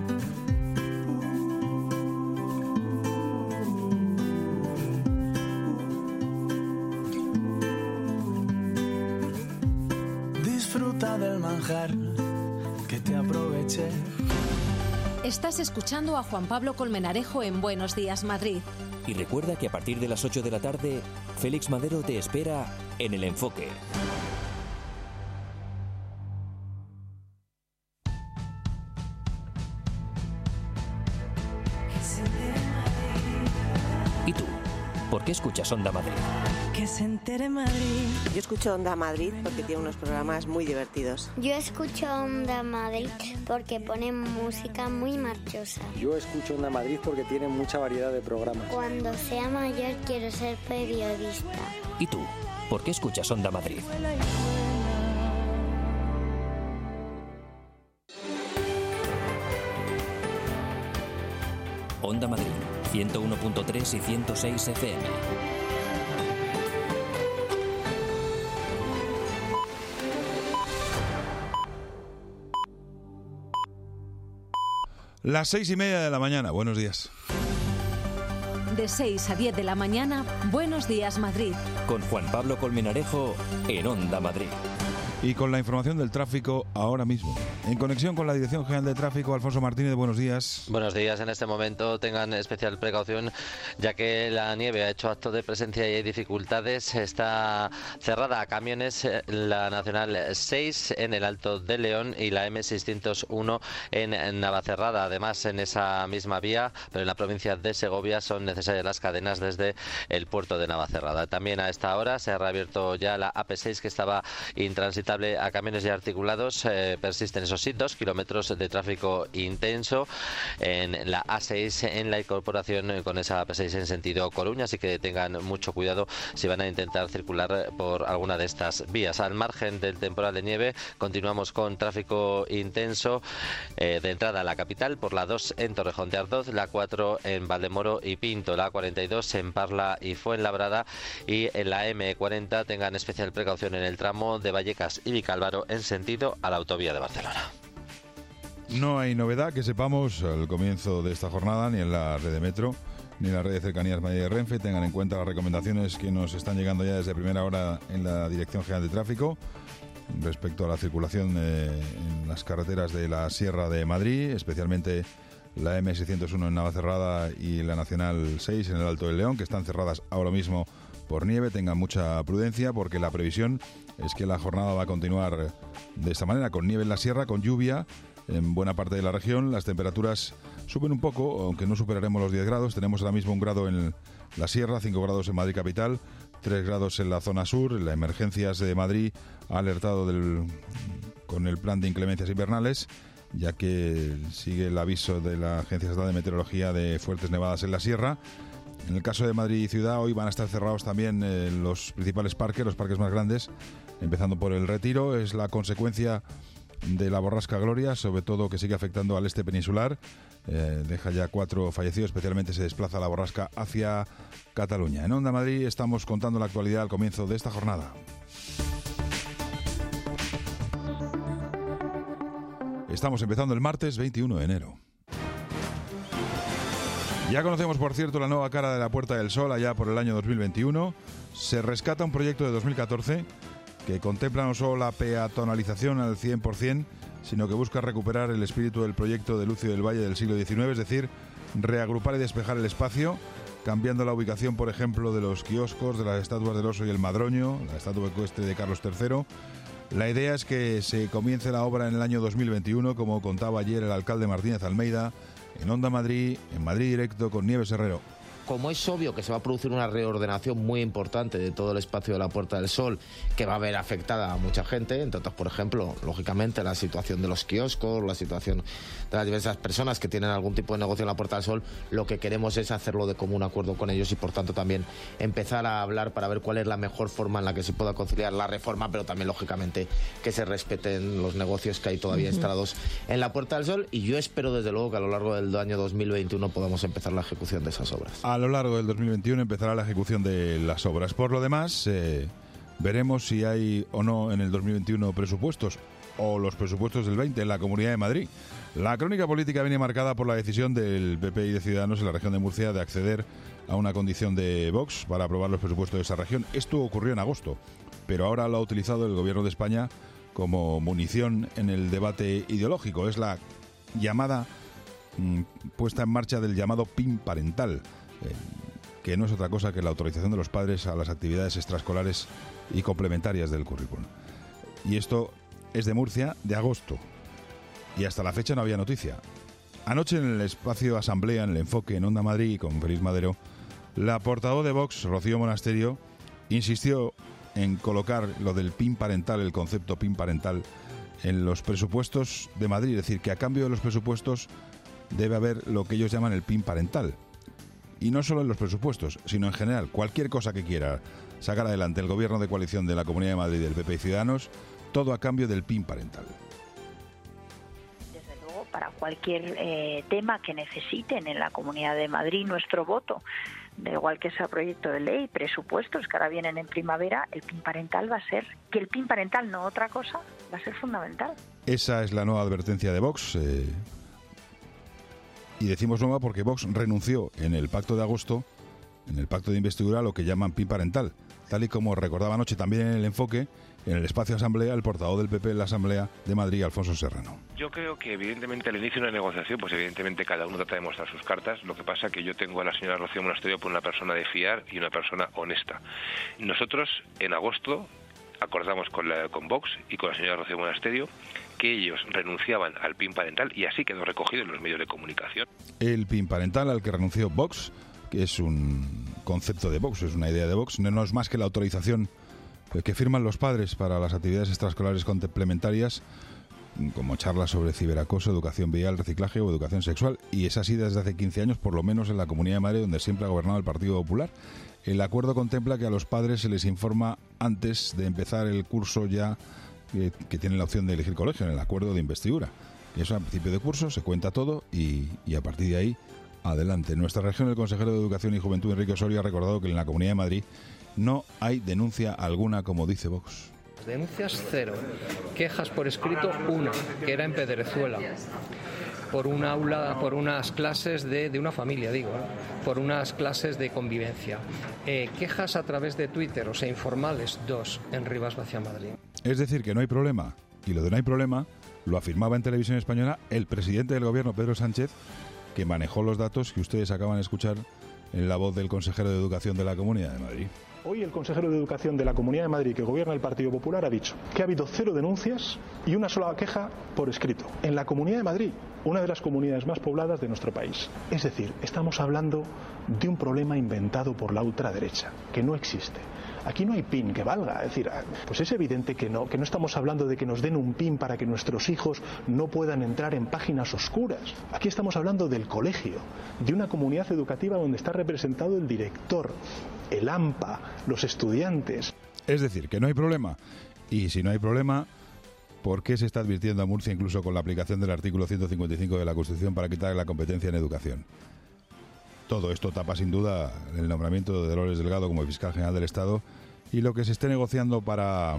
Disfruta del manjar, que te aproveche.
Estás escuchando a Juan Pablo Colmenarejo en Buenos Días Madrid.
Y recuerda que a partir de las ocho de la tarde, Félix Madero te espera en El Enfoque. ¿Y tú? ¿Por qué escuchas Onda Madrid?
Que se entere Madrid.
Yo escucho Onda Madrid porque tiene unos programas muy divertidos.
Yo escucho Onda Madrid porque ponen música muy marchosa.
Yo escucho Onda Madrid porque tiene mucha variedad de programas.
Cuando sea mayor quiero ser periodista.
¿Y tú? ¿Por qué escuchas Onda Madrid? Onda Madrid, ciento uno punto tres y ciento seis F M.
Las seis y media de la mañana. Buenos días.
De seis a diez de la mañana, Buenos Días Madrid.
Con Juan Pablo Colmenarejo en Onda Madrid.
Y con la información del tráfico ahora mismo. En conexión con la Dirección General de Tráfico, Alfonso Martínez, buenos días.
Buenos días. En este momento tengan especial precaución, ya que la nieve ha hecho acto de presencia y hay dificultades. Está cerrada a camiones la Nacional seis en el Alto de León y la eme seiscientos uno en Navacerrada. Además, en esa misma vía, pero en la provincia de Segovia, son necesarias las cadenas desde el puerto de Navacerrada. También a esta hora se ha reabierto ya la A P seis, que estaba intransitable a camiones y articulados. Eh, persisten esos sí dos kilómetros de tráfico intenso en la A seis en la incorporación con esa A P seis en sentido Coruña, así que tengan mucho cuidado si van a intentar circular por alguna de estas vías. Al margen del temporal de nieve, continuamos con tráfico intenso eh, de entrada a la capital por la dos en Torrejón de Ardoz, la cuatro en Valdemoro y Pinto, la cuarenta y dos en Parla y Fuenlabrada, y en la eme cuarenta tengan especial precaución en el tramo de Vallecas y Vicálvaro en sentido a la autovía de Barcelona.
No hay novedad que sepamos al comienzo de esta jornada, ni en la red de metro, ni en la red de cercanías Madrid de Renfe. Tengan en cuenta las recomendaciones que nos están llegando ya desde primera hora en la Dirección General de Tráfico respecto a la circulación eh, en las carreteras de la Sierra de Madrid, especialmente la eme seiscientos uno en Navacerrada y la Nacional seis en el Alto del León, que están cerradas ahora mismo por nieve. Tengan mucha prudencia porque la previsión es que la jornada va a continuar de esta manera, con nieve en la sierra, con lluvia en buena parte de la región. Las temperaturas suben un poco, aunque no superaremos los diez grados. Tenemos ahora mismo un grado en la sierra, cinco grados en Madrid capital, tres grados en la zona sur. La Emergencias de Madrid ha alertado del, con el plan de inclemencias invernales, ya que sigue el aviso de la Agencia Estatal de Meteorología de fuertes nevadas en la sierra. En el caso de Madrid y Ciudad, hoy van a estar cerrados también eh, los principales parques, los parques más grandes, empezando por el Retiro. Es la consecuencia de la borrasca Gloria, sobre todo que sigue afectando al este peninsular. Eh, deja ya cuatro fallecidos, especialmente se desplaza la borrasca hacia Cataluña. En Onda Madrid estamos contando la actualidad al comienzo de esta jornada. Estamos empezando el martes veintiuno de enero. Ya conocemos, por cierto, la nueva cara de la Puerta del Sol allá por el año dos mil veintiuno. Se rescata un proyecto de dos mil catorce que contempla no solo la peatonalización al cien por ciento, sino que busca recuperar el espíritu del proyecto de Lucio del Valle del siglo diecinueve, es decir, reagrupar y despejar el espacio, cambiando la ubicación, por ejemplo, de los kioscos, de las estatuas del oso y el madroño, la estatua ecuestre de Carlos tercero. La idea es que se comience la obra en el año dos mil veintiuno, como contaba ayer el alcalde Martínez Almeida, en Onda Madrid, en Madrid Directo, con Nieves Herrero.
Como es obvio que se va a producir una reordenación muy importante de todo el espacio de la Puerta del Sol, que va a ver afectada a mucha gente, entre otras, por ejemplo, lógicamente la situación de los kioscos, la situación de las diversas personas que tienen algún tipo de negocio en la Puerta del Sol, lo que queremos es hacerlo de común acuerdo con ellos y, por tanto, también empezar a hablar para ver cuál es la mejor forma en la que se pueda conciliar la reforma, pero también, lógicamente, que se respeten los negocios que hay todavía uh-huh. instalados en la Puerta del Sol, y yo espero, desde luego, que a lo largo del año dos mil veintiuno podamos empezar la ejecución de esas obras.
A lo largo del dos mil veintiuno empezará la ejecución de las obras. Por lo demás, eh, veremos si hay o no en el dos mil veintiuno presupuestos o los presupuestos del veinte en la Comunidad de Madrid. La crónica política viene marcada por la decisión del P P y de Ciudadanos en la región de Murcia de acceder a una condición de Vox para aprobar los presupuestos de esa región. Esto ocurrió en agosto, pero ahora lo ha utilizado el Gobierno de España como munición en el debate ideológico. Es la llamada mmm, puesta en marcha del llamado P I N parental, eh, que no es otra cosa que la autorización de los padres a las actividades extraescolares y complementarias del currículum. Y esto es de Murcia, de agosto, y hasta la fecha no había noticia. Anoche, en el espacio Asamblea, en el Enfoque, en Onda Madrid, con Félix Madero, la portavoz de Vox, Rocío Monasterio, insistió en colocar lo del P I N parental, el concepto P I N parental, en los presupuestos de Madrid. Es decir, que a cambio de los presupuestos debe haber lo que ellos llaman el P I N parental. Y no solo en los presupuestos, sino en general, cualquier cosa que quiera sacar adelante el gobierno de coalición de la Comunidad de Madrid, del P P y Ciudadanos, todo a cambio del P I N parental.
Desde luego, para cualquier eh, tema que necesiten en la Comunidad de Madrid nuestro voto, da igual que sea proyecto de ley, presupuestos que ahora vienen en primavera, el P I N parental va a ser, que el P I N parental no otra cosa, va a ser fundamental.
Esa es la nueva advertencia de Vox. Eh, y decimos nueva porque Vox renunció en el pacto de agosto, en el pacto de investidura, a lo que llaman P I N parental. Tal y como recordaba anoche también en el enfoque, en el espacio Asamblea, el portavoz del P P en la Asamblea de Madrid, Alfonso Serrano.
Yo creo que evidentemente al inicio de una negociación, pues evidentemente cada uno trata de mostrar sus cartas. Lo que pasa es que yo tengo a la señora Rocío Monasterio por una persona de fiar y una persona honesta. Nosotros en agosto acordamos con, la, con Vox y con la señora Rocío Monasterio que ellos renunciaban al P I N parental y así quedó recogido en los medios de comunicación.
El P I N parental al que renunció Vox, que es un concepto de Vox, es una idea de Vox, no es más que la autorización que firman los padres para las actividades extraescolares complementarias, como charlas sobre ciberacoso, educación vial, reciclaje o educación sexual, y es así desde hace quince años, por lo menos en la Comunidad de Madrid, donde siempre ha gobernado el Partido Popular. El acuerdo contempla que a los padres se les informa antes de empezar el curso ya que, que tienen la opción de elegir colegio, en el acuerdo de investidura. Y eso, al principio de curso, se cuenta todo y, y a partir de ahí, adelante. En nuestra región, el consejero de Educación y Juventud, Enrique Osorio, ha recordado que en la Comunidad de Madrid no hay denuncia alguna, como dice Vox.
Denuncias cero, quejas por escrito una, que era en Pedrezuela, por un aula, por unas clases de, de una familia, digo, ¿eh? por unas clases de convivencia. Eh, quejas a través de Twitter, o sea, informales, dos, en Rivas Vacia, Madrid.
Es decir, que no hay problema, y lo de no hay problema lo afirmaba en Televisión Española el presidente del gobierno, Pedro Sánchez, que manejó los datos que ustedes acaban de escuchar en la voz del consejero de Educación de la Comunidad de Madrid.
Hoy el consejero de Educación de la Comunidad de Madrid, que gobierna el Partido Popular, ha dicho que ha habido cero denuncias y una sola queja por escrito. En la Comunidad de Madrid, una de las comunidades más pobladas de nuestro país. Es decir, estamos hablando de un problema inventado por la ultraderecha, que no existe. Aquí no hay P I N que valga, es decir, pues es evidente que no, que no estamos hablando de que nos den un P I N para que nuestros hijos no puedan entrar en páginas oscuras. Aquí estamos hablando del colegio, de una comunidad educativa donde está representado el director, el A M P A, los estudiantes.
Es decir, que no hay problema. Y si no hay problema, ¿por qué se está advirtiendo a Murcia incluso con la aplicación del artículo ciento cincuenta y cinco de la Constitución para quitarle la competencia en educación? Todo esto tapa sin duda el nombramiento de Dolores Delgado como fiscal general del Estado y lo que se esté negociando para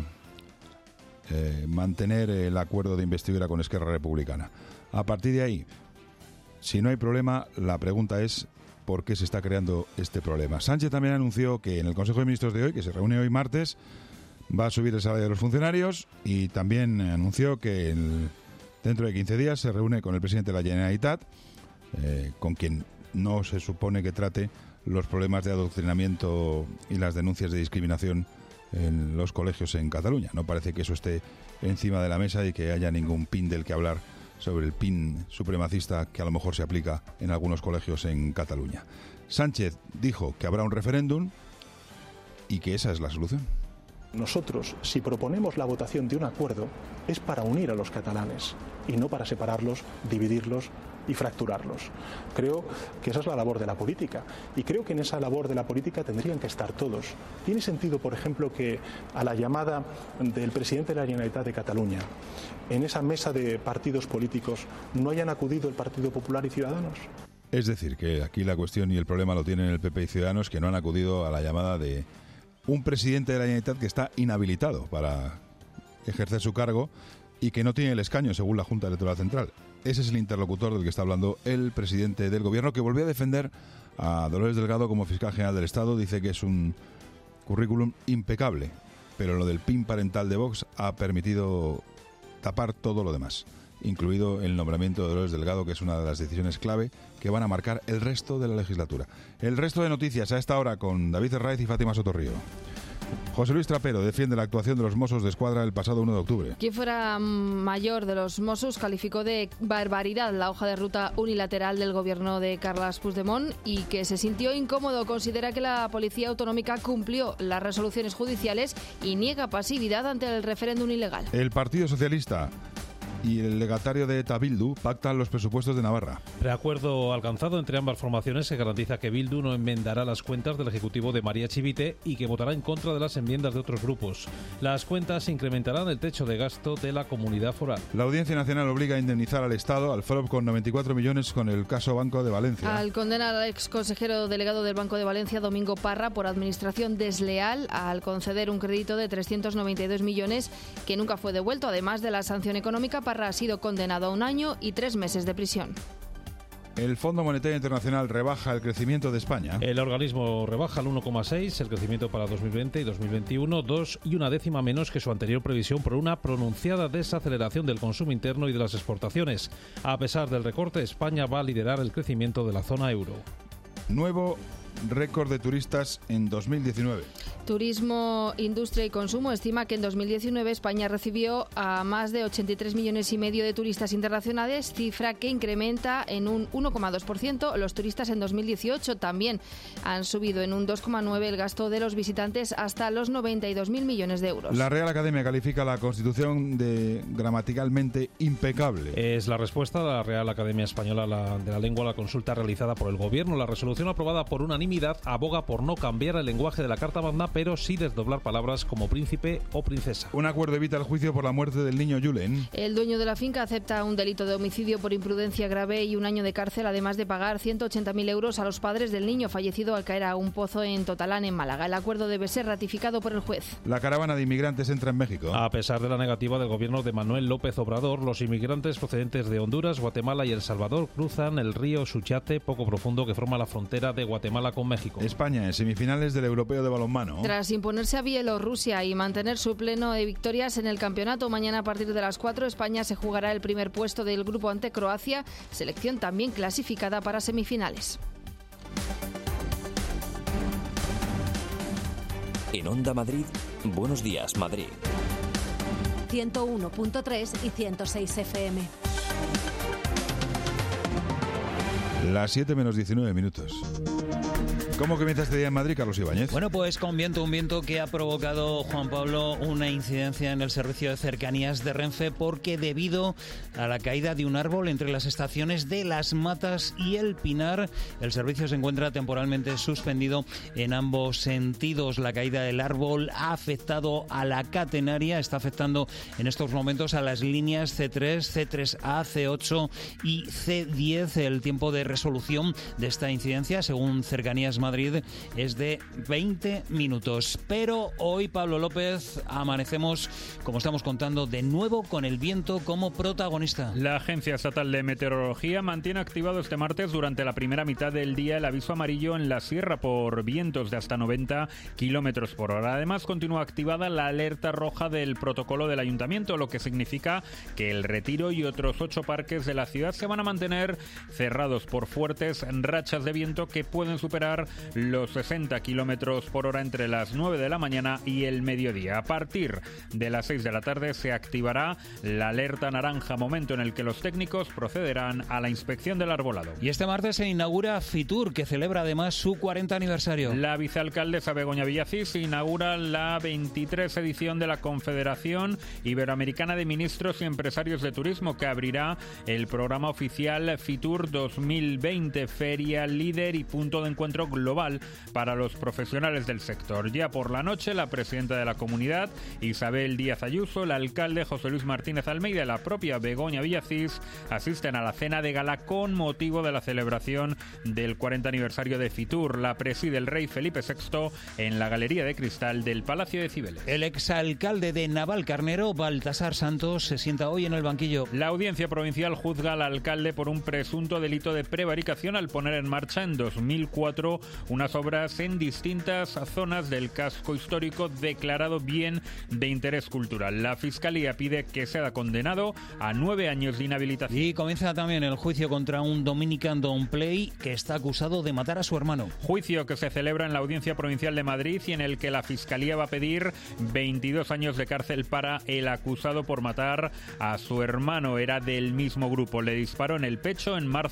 eh, mantener el acuerdo de investidura con Esquerra Republicana. A partir de ahí, si no hay problema, la pregunta es ¿por qué se está creando este problema? Sánchez también anunció que en el Consejo de Ministros de hoy, que se reúne hoy martes, va a subir el salario de los funcionarios y también anunció que el, dentro de quince días se reúne con el presidente de la Generalitat, eh, con quien no se supone que trate los problemas de adoctrinamiento y las denuncias de discriminación en los colegios en Cataluña. No parece que eso esté encima de la mesa y que haya ningún P I N del que hablar sobre el P I N supremacista que a lo mejor se aplica en algunos colegios en Cataluña. Sánchez dijo que habrá un referéndum y que esa es la solución.
Nosotros, si proponemos la votación de un acuerdo, es para unir a los catalanes y no para separarlos, dividirlos y fracturarlos. Creo que esa es la labor de la política y creo que en esa labor de la política tendrían que estar todos. Tiene sentido, por ejemplo, que a la llamada del presidente de la Generalitat de Cataluña, en esa mesa de partidos políticos, no hayan acudido el Partido Popular y Ciudadanos.
Es decir, que aquí la cuestión y el problema lo tienen el P P y Ciudadanos, que no han acudido a la llamada de un presidente de la Generalitat que está inhabilitado para ejercer su cargo y que no tiene el escaño según la Junta Electoral Central. Ese es el interlocutor del que está hablando el presidente del gobierno, que volvió a defender a Dolores Delgado como fiscal general del Estado. Dice que es un currículum impecable, pero lo del P I N parental de Vox ha permitido tapar todo lo demás, incluido el nombramiento de Dolores Delgado, que es una de las decisiones clave que van a marcar el resto de la legislatura. El resto de noticias a esta hora con David Herraiz y Fátima Sotorrío. José Luis Trapero defiende la actuación de los Mossos de Escuadra el pasado uno de octubre.
Quien fuera mayor de los Mossos calificó de barbaridad la hoja de ruta unilateral del gobierno de Carles Puigdemont y que se sintió incómodo. Considera que la Policía Autonómica cumplió las resoluciones judiciales y niega pasividad ante el referéndum ilegal.
El Partido Socialista y el legatario de ETA, Bildu, pactan los presupuestos de Navarra.
Preacuerdo alcanzado entre ambas formaciones se garantiza que Bildu no enmendará las cuentas del Ejecutivo de María Chivite y que votará en contra de las enmiendas de otros grupos. Las cuentas incrementarán el techo de gasto de la comunidad foral.
La Audiencia Nacional obliga a indemnizar al Estado, al F R O P, con noventa y cuatro millones con el caso Banco de Valencia.
Al condenar al ex consejero delegado del Banco de Valencia, Domingo Parra, por administración desleal al conceder un crédito de trescientos noventa y dos millones que nunca fue devuelto. Además de la sanción económica, Parra ha sido condenado a un año y tres meses de prisión.
El Fondo Monetario Internacional rebaja el crecimiento de España.
El organismo rebaja al uno coma seis el crecimiento para dos mil veinte y dos mil veintiuno, dos y una décima menos que su anterior previsión por una pronunciada desaceleración del consumo interno y de las exportaciones. A pesar del recorte, España va a liderar el crecimiento de la zona euro.
Nuevo récord de turistas en dos mil diecinueve.
Turismo, Industria y Consumo estima que en dos mil diecinueve España recibió a más de ochenta y tres millones y medio de turistas internacionales, cifra que incrementa en un uno coma dos por ciento. Los turistas en dos mil dieciocho también han subido en un dos coma nueve por ciento el gasto de los visitantes hasta los noventa y dos mil millones de euros.
La Real Academia califica la Constitución de gramaticalmente impecable.
Es la respuesta de la Real Academia Española de la Lengua a la consulta realizada por el Gobierno. La resolución aprobada por unanimidad aboga por no cambiar el lenguaje de la Carta Magna, pero sí desdoblar palabras como príncipe o princesa.
Un acuerdo evita el juicio por la muerte del niño Julen.
El dueño de la finca acepta un delito de homicidio por imprudencia grave y un año de cárcel, además de pagar ciento ochenta mil euros a los padres del niño fallecido al caer a un pozo en Totalán, en Málaga. El acuerdo debe ser ratificado por el juez.
La caravana de inmigrantes entra en México.
A pesar de la negativa del gobierno de Manuel López Obrador, los inmigrantes procedentes de Honduras, Guatemala y El Salvador cruzan el río Suchiate, poco profundo, que forma la frontera de Guatemala con México.
España en semifinales del Europeo de Balonmano.
Tras imponerse a Bielorrusia y mantener su pleno de victorias en el campeonato, mañana a partir de las cuatro España se jugará el primer puesto del grupo ante Croacia, selección también clasificada para semifinales.
En Onda Madrid, Buenos Días Madrid.
ciento uno punto tres y ciento seis F M.
Las siete menos diecinueve minutos. ¿Cómo comienza este día en Madrid, Carlos Ibáñez?
Bueno, pues con viento, un viento que ha provocado, Juan Pablo, una incidencia en el servicio de cercanías de Renfe, porque debido a la caída de un árbol entre las estaciones de Las Matas y El Pinar, el servicio se encuentra temporalmente suspendido en ambos sentidos. La caída del árbol ha afectado a la catenaria, está afectando en estos momentos a las líneas C tres, C tres A, C ocho y C diez. El tiempo de resolución de esta incidencia, según Cercanías Madrid, es de veinte minutos. Pero hoy, Pablo López, amanecemos, como estamos contando, de nuevo con el viento como protagonista.
La Agencia Estatal de Meteorología mantiene activado este martes durante la primera mitad del día el aviso amarillo en la sierra por vientos de hasta noventa kilómetros por hora. Además, continúa activada la alerta roja del protocolo del Ayuntamiento, lo que significa que el Retiro y otros ocho parques de la ciudad se van a mantener cerrados por fuertes rachas de viento que pueden superar los sesenta kilómetros por hora entre las nueve de la mañana y el mediodía. A partir de las seis de la tarde se activará la alerta naranja, momento en el que los técnicos procederán a la inspección del arbolado.
Y este martes se inaugura Fitur, que celebra además su cuarenta aniversario.
La vicealcaldesa Begoña Villacís inaugura la veintitrés edición de la Confederación Iberoamericana de Ministros y Empresarios de Turismo, que abrirá el programa oficial Fitur dos mil veinte, feria líder y punto de encuentro global para los profesionales del sector. Ya por la noche, la presidenta de la comunidad, Isabel Díaz Ayuso, el alcalde José Luis Martínez Almeida y la propia Begoña Villacís asisten a la cena de gala con motivo de la celebración del cuarenta aniversario de Fitur. La preside el rey Felipe sexto en la Galería de Cristal del Palacio de Cibeles.
El exalcalde de Navalcarnero, Baltasar Santos, se sienta hoy en el banquillo.
La Audiencia Provincial juzga al alcalde por un presunto delito de prevaricación al poner en marcha en dos mil cuatro unas obras en distintas zonas del casco histórico declarado bien de interés cultural. La Fiscalía pide que sea condenado a nueve años de inhabilitación.
Y comienza también el juicio contra un Dominican Downplay que está acusado de matar a su hermano.
Juicio que se celebra en la Audiencia Provincial de Madrid y en el que la Fiscalía va a pedir veintidós años de cárcel para el acusado por matar a su hermano. Era del mismo grupo. Le disparó en el pecho en marzo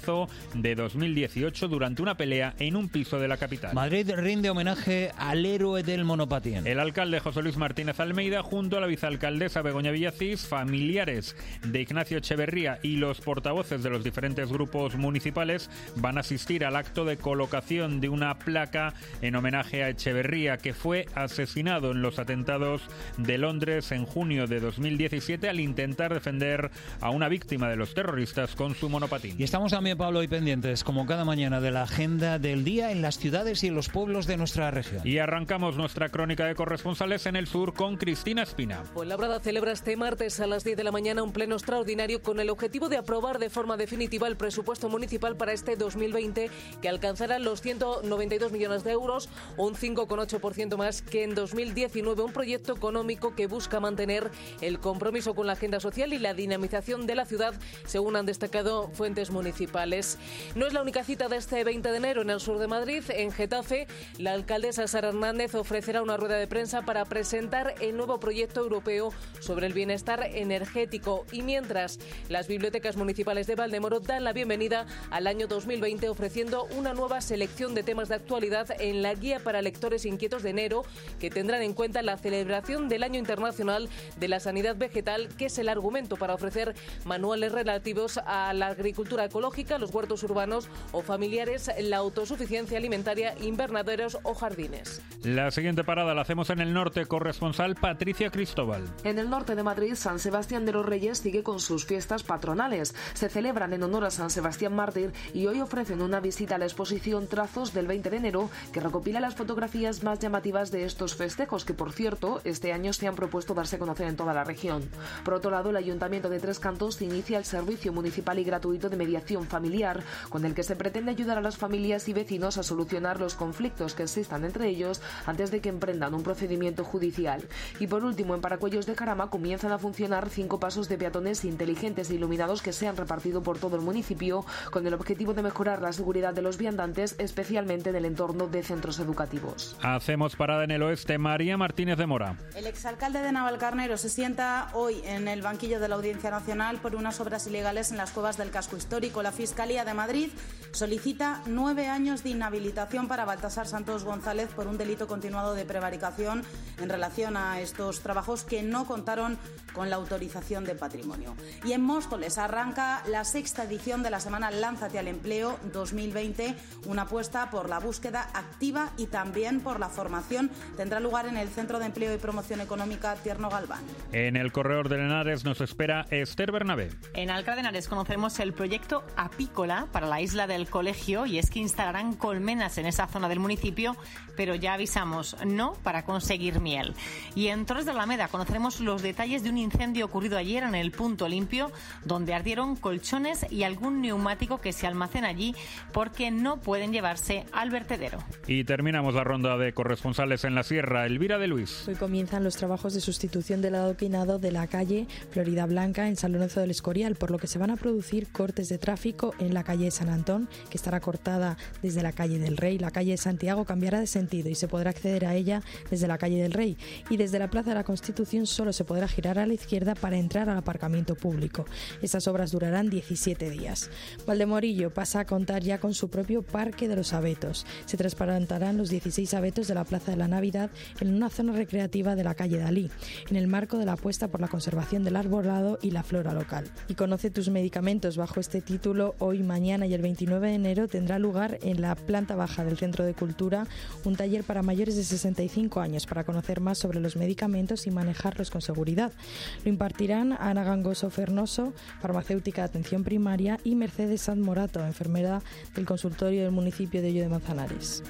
de dos mil dieciocho durante una pelea en un piso de la capital.
Madrid rinde homenaje al héroe del monopatín.
El alcalde José Luis Martínez Almeida, junto a la vicealcaldesa Begoña Villacís, familiares de Ignacio Echeverría y los portavoces de los diferentes grupos municipales van a asistir al acto de colocación de una placa en homenaje a Echeverría, que fue asesinado en los atentados de Londres en junio de dos mil diecisiete al intentar defender a una víctima de los terroristas con su monopatín.
Y estamos también, Pablo, y pendientes, como cada mañana, de la agenda del día en las ciudades y en los pueblos de nuestra región.
Y arrancamos nuestra crónica de corresponsales en el sur con Cristina Espina.
Fuenlabrada celebra este martes a las diez de la mañana un pleno extraordinario con el objetivo de aprobar de forma definitiva el presupuesto municipal para este dos mil veinte, que alcanzará los ciento noventa y dos millones de euros, un cinco coma ocho por ciento más que en dos mil diecinueve, un proyecto económico que busca mantener el compromiso con la agenda social y la dinamización de la ciudad, según han destacado fuentes municipales. No es la única cita de este veinte de enero en el sur de Madrid. En Getafe, la alcaldesa Sara Hernández ofrecerá una rueda de prensa para presentar el nuevo proyecto europeo sobre el bienestar energético. Y mientras, las bibliotecas municipales de Valdemoro dan la bienvenida al año dos mil veinte, ofreciendo una nueva selección de temas de actualidad en la guía para lectores inquietos de enero, que tendrán en cuenta la celebración del Año Internacional de la Sanidad Vegetal, que es el argumento para ofrecer manuales relativos a la agricultura ecológica, los huertos urbanos o familiares, la autosuficiencia alimentaria, invernaderos o jardines.
La siguiente parada la hacemos en el norte, corresponsal Patricia Cristóbal.
En el norte de Madrid, San Sebastián de los Reyes sigue con sus fiestas patronales. Se celebran en honor a San Sebastián Mártir y hoy ofrecen una visita a la exposición Trazos del veinte de enero, que recopila las fotografías más llamativas de estos festejos, que por cierto este año se han propuesto darse a conocer en toda la región. Por otro lado, el Ayuntamiento de Tres Cantos inicia el servicio municipal y gratuito de mediación familiar, con el que se pretende ayudar a las familias y vecinos a solucionar los conflictos que existan entre ellos antes de que emprendan un procedimiento judicial. Y por último, en Paracuellos de Jarama comienzan a funcionar cinco pasos de peatones inteligentes e iluminados que se han repartido por todo el municipio, con el objetivo de mejorar la seguridad de los viandantes, especialmente en el entorno de centros educativos.
Hacemos parada en el oeste. María Martínez de Mora.
El exalcalde de Navalcarnero se sienta hoy en el banquillo de la Audiencia Nacional por unas obras ilegales en las cuevas del casco histórico. La Fiscalía de Madrid solicita nueve años de inhabilitación para Baltasar Santos González por un delito continuado de prevaricación en relación a estos trabajos que no contaron con la autorización de patrimonio. Y en Móstoles arranca la sexta edición de la Semana Lánzate al Empleo dos mil veinte, una apuesta por la búsqueda activa y también por la formación. Tendrá lugar en el Centro de Empleo y Promoción Económica Tierno Galván.
En el Corredor de Henares nos espera Esther Bernabé.
En Alcalá de Henares conocemos el proyecto Apícola para la isla del Colegio, y es que instalarán colmenas en esa zona del municipio, pero ya avisamos, no para conseguir miel. Y en Torres de Alameda conoceremos los detalles de un incendio ocurrido ayer en el Punto Limpio, donde ardieron colchones y algún neumático que se almacena allí porque no pueden llevarse al vertedero.
Y terminamos la ronda de corresponsales en la Sierra. Elvira de Luis.
Hoy comienzan los trabajos de sustitución del adoquinado de la calle Florida Blanca en San Lorenzo del Escorial, por lo que se van a producir cortes de tráfico en la calle de San Antón, que estará cortada desde la calle del Rey. La calle de Santiago cambiará de sentido y se podrá acceder a ella desde la calle del Rey. Y desde la Plaza de la Constitución solo se podrá girar a la izquierda para entrar al aparcamiento público. Estas obras durarán diecisiete días. Valdemorillo pasa a contar ya con su propio Parque de los Abetos. Se trasplantarán los dieciséis abetos de la Plaza de la Navidad en una zona recreativa de la calle Dalí, en el marco de la apuesta por la conservación del arbolado y la flora local. Y conoce tus medicamentos bajo este título. Hoy, mañana y el veintinueve de enero tendrá lugar en la planta baja del Centro de Cultura un taller para mayores de sesenta y cinco años para conocer más sobre los medicamentos y manejarlos con seguridad. Lo impartirán Ana Gangoso Fernoso, farmacéutica de atención primaria, y Mercedes Sanz Morato, enfermera del consultorio del municipio de Hoyo de Manzanares.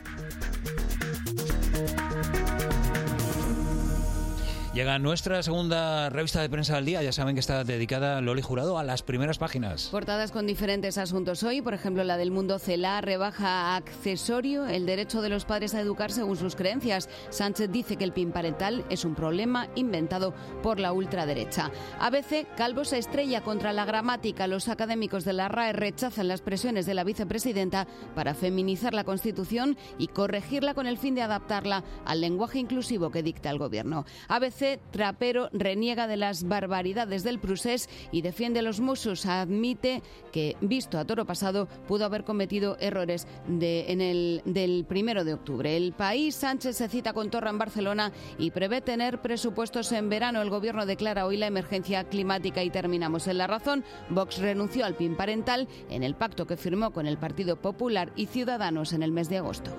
Llega nuestra segunda revista de prensa del día. Ya saben que está dedicada, Loli Jurado, a las primeras páginas.
Portadas con diferentes asuntos hoy. Por ejemplo, la del Mundo CELA rebaja accesorio el derecho de los padres a educar según sus creencias. Sánchez dice que el P I N parental es un problema inventado por la ultraderecha. A B C, Calvo se estrella contra la gramática. Los académicos de la R A E rechazan las presiones de la vicepresidenta para feminizar la Constitución y corregirla con el fin de adaptarla al lenguaje inclusivo que dicta el Gobierno. A B C C, Trapero, reniega de las barbaridades del procés y defiende a los Mossos. Admite que, visto a toro pasado, pudo haber cometido errores de, en el, del primero de octubre. El País, Sánchez se cita con Torra en Barcelona y prevé tener presupuestos en verano. El Gobierno declara hoy la emergencia climática. Y terminamos en La Razón. Vox renunció al P I N parental en el pacto que firmó con el Partido Popular y Ciudadanos en el mes de agosto.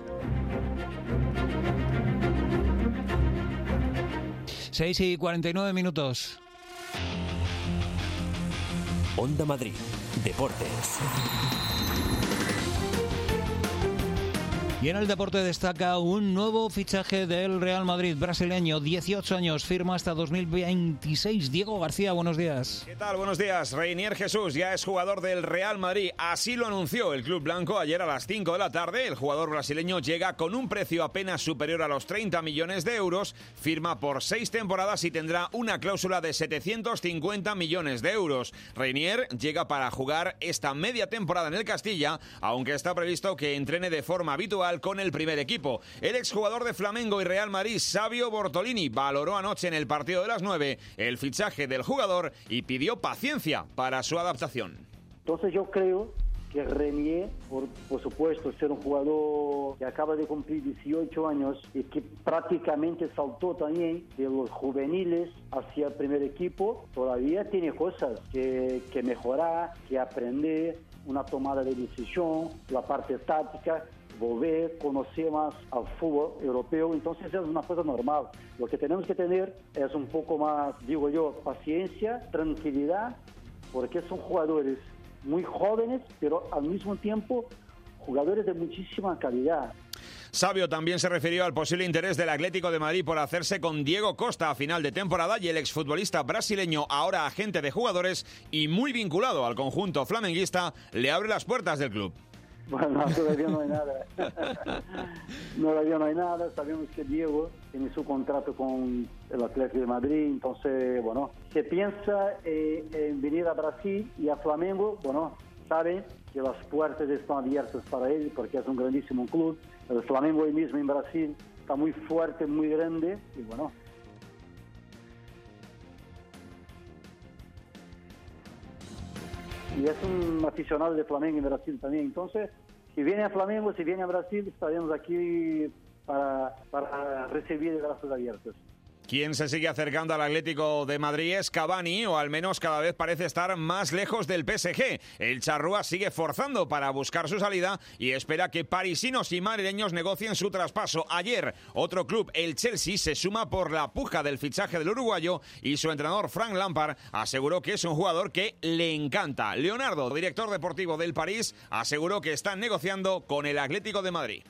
seis y cuarenta y nueve minutos.
Onda Madrid, Deportes.
Y en el deporte destaca un nuevo fichaje del Real Madrid, brasileño, dieciocho años, firma hasta dos mil veintiséis. Diego García, buenos días.
¿Qué tal? Buenos días. Reinier Jesús ya es jugador del Real Madrid. Así lo anunció el club blanco ayer a las cinco de la tarde. El jugador brasileño llega con un precio apenas superior a los treinta millones de euros. Firma por seis temporadas y tendrá una cláusula de setecientos cincuenta millones de euros. Reinier llega para jugar esta media temporada en el Castilla, aunque está previsto que entrene de forma habitual con el primer equipo. El exjugador de Flamengo y Real Madrid, Savio Bortolini, valoró anoche en el partido de las nueve el fichaje del jugador y pidió paciencia para su adaptación.
Entonces yo creo que Reinier, por, por supuesto, ser un jugador que acaba de cumplir dieciocho años y que prácticamente saltó también de los juveniles hacia el primer equipo, todavía tiene cosas que, que mejorar, que aprender, una tomada de decisión, la parte táctica, volver, conocer más al fútbol europeo. Entonces es una cosa normal. Lo que tenemos que tener es un poco más, digo yo, paciencia, tranquilidad, porque son jugadores muy jóvenes, pero al mismo tiempo jugadores de muchísima calidad.
Savio también se refirió al posible interés del Atlético de Madrid por hacerse con Diego Costa a final de temporada, y el exfutbolista brasileño, ahora agente de jugadores y muy vinculado al conjunto flamenguista, le abre las puertas del club.
Bueno, todavía no hay nada. Todavía no hay nada. Sabemos que Diego tiene su contrato con el Atlético de Madrid, entonces, bueno, se piensa eh, en venir a Brasil y a Flamengo. Bueno, saben que las puertas están abiertas para él porque es un grandísimo club. El Flamengo hoy mismo en Brasil está muy fuerte, muy grande y bueno. Y es un aficionado de Flamengo en Brasil también. Entonces, si viene a Flamengo, si viene a Brasil, estaremos aquí para, para recibir de brazos abiertos.
Quien se sigue acercando al Atlético de Madrid es Cavani, o al menos cada vez parece estar más lejos del P S G. El charrúa sigue forzando para buscar su salida y espera que parisinos y madrileños negocien su traspaso. Ayer, otro club, el Chelsea, se suma por la puja del fichaje del uruguayo y su entrenador Frank Lampard aseguró que es un jugador que le encanta. Leonardo, director deportivo del París, aseguró que están negociando con el Atlético de Madrid.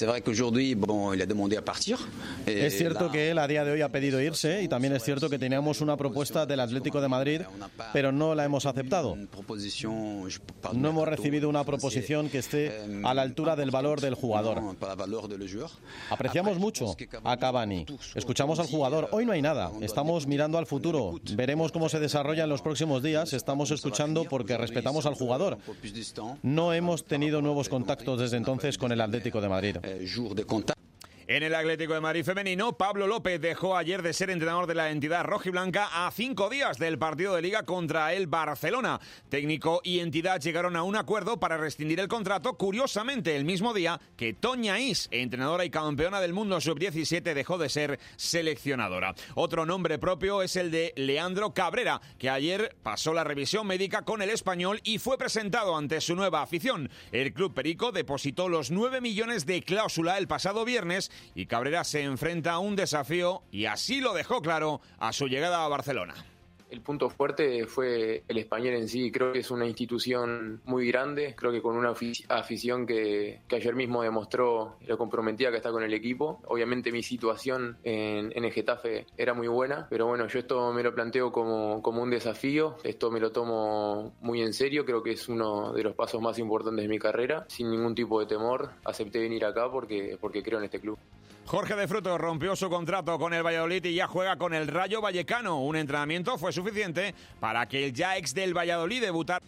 Es cierto que él a día de hoy ha pedido irse y también es cierto que teníamos una propuesta del Atlético de Madrid, pero no la hemos aceptado. No hemos recibido una proposición que esté a la altura del valor del jugador. Apreciamos mucho a Cavani, escuchamos al jugador. Hoy no hay nada, estamos mirando al futuro. Veremos cómo se desarrolla en los próximos días. Estamos escuchando porque respetamos al jugador. No hemos tenido nuevos contactos desde entonces con el Atlético de Madrid.
En el Atlético de Madrid femenino, Pablo López dejó ayer de ser entrenador de la entidad rojiblanca a cinco días del partido de Liga contra el Barcelona. Técnico y entidad llegaron a un acuerdo para rescindir el contrato, curiosamente el mismo día que Toña Is, entrenadora y campeona del mundo sub diecisiete, dejó de ser seleccionadora. Otro nombre propio es el de Leandro Cabrera, que ayer pasó la revisión médica con el Español y fue presentado ante su nueva afición. El club perico depositó los nueve millones de cláusula el pasado viernes y Cabrera se enfrenta a un desafío, y así lo dejó claro a su llegada a Barcelona.
El punto fuerte fue el Español en sí. Creo que es una institución muy grande, creo que con una afición que, que ayer mismo demostró lo comprometida que está con el equipo. Obviamente mi situación en, en el Getafe era muy buena, pero bueno, yo esto me lo planteo como, como un desafío, esto me lo tomo muy en serio, creo que es uno de los pasos más importantes de mi carrera. Sin ningún tipo de temor acepté venir acá porque, porque creo en este club.
Jorge de Frutos rompió su contrato con el Valladolid y ya juega con el Rayo Vallecano. Un entrenamiento fue suficiente para que el ya ex del Valladolid debutara.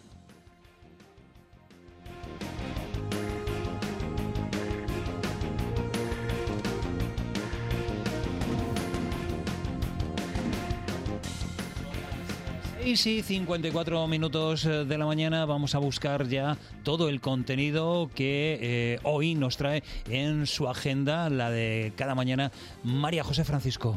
Y sí, cincuenta y cuatro minutos de la mañana, vamos a buscar ya todo el contenido que eh, hoy nos trae en su agenda, la de cada mañana, María José Francisco.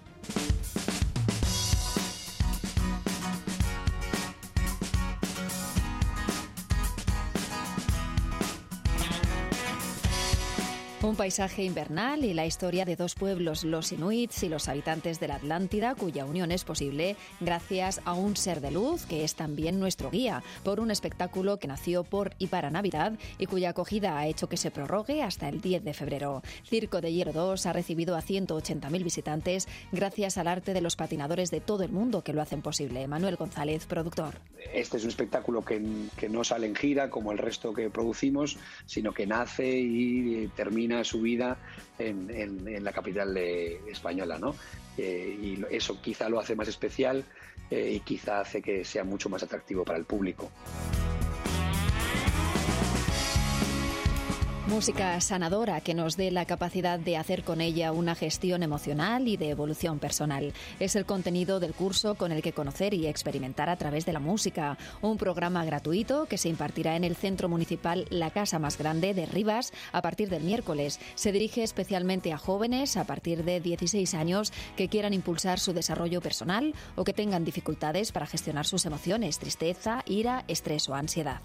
Un paisaje invernal y la historia de dos pueblos, los inuits y los habitantes de la Atlántida, cuya unión es posible gracias a un ser de luz que es también nuestro guía, por un espectáculo que nació por y para Navidad y cuya acogida ha hecho que se prorrogue hasta el diez de febrero. Circo de Hielo dos ha recibido a ciento ochenta mil visitantes gracias al arte de los patinadores de todo el mundo que lo hacen posible. Manuel González, productor.
Este es un espectáculo que, que no sale en gira como el resto que producimos, sino que nace y termina su vida en, en, en la capital de, española, ¿no? Eh, y eso quizá lo hace más especial eh, y quizá hace que sea mucho más atractivo para el público.
Música sanadora que nos dé la capacidad de hacer con ella una gestión emocional y de evolución personal. Es el contenido del curso con el que conocer y experimentar a través de la música. Un programa gratuito que se impartirá en el Centro Municipal La Casa Más Grande de Rivas a partir del miércoles. Se dirige especialmente a jóvenes a partir de dieciséis años que quieran impulsar su desarrollo personal o que tengan dificultades para gestionar sus emociones, tristeza, ira, estrés o ansiedad.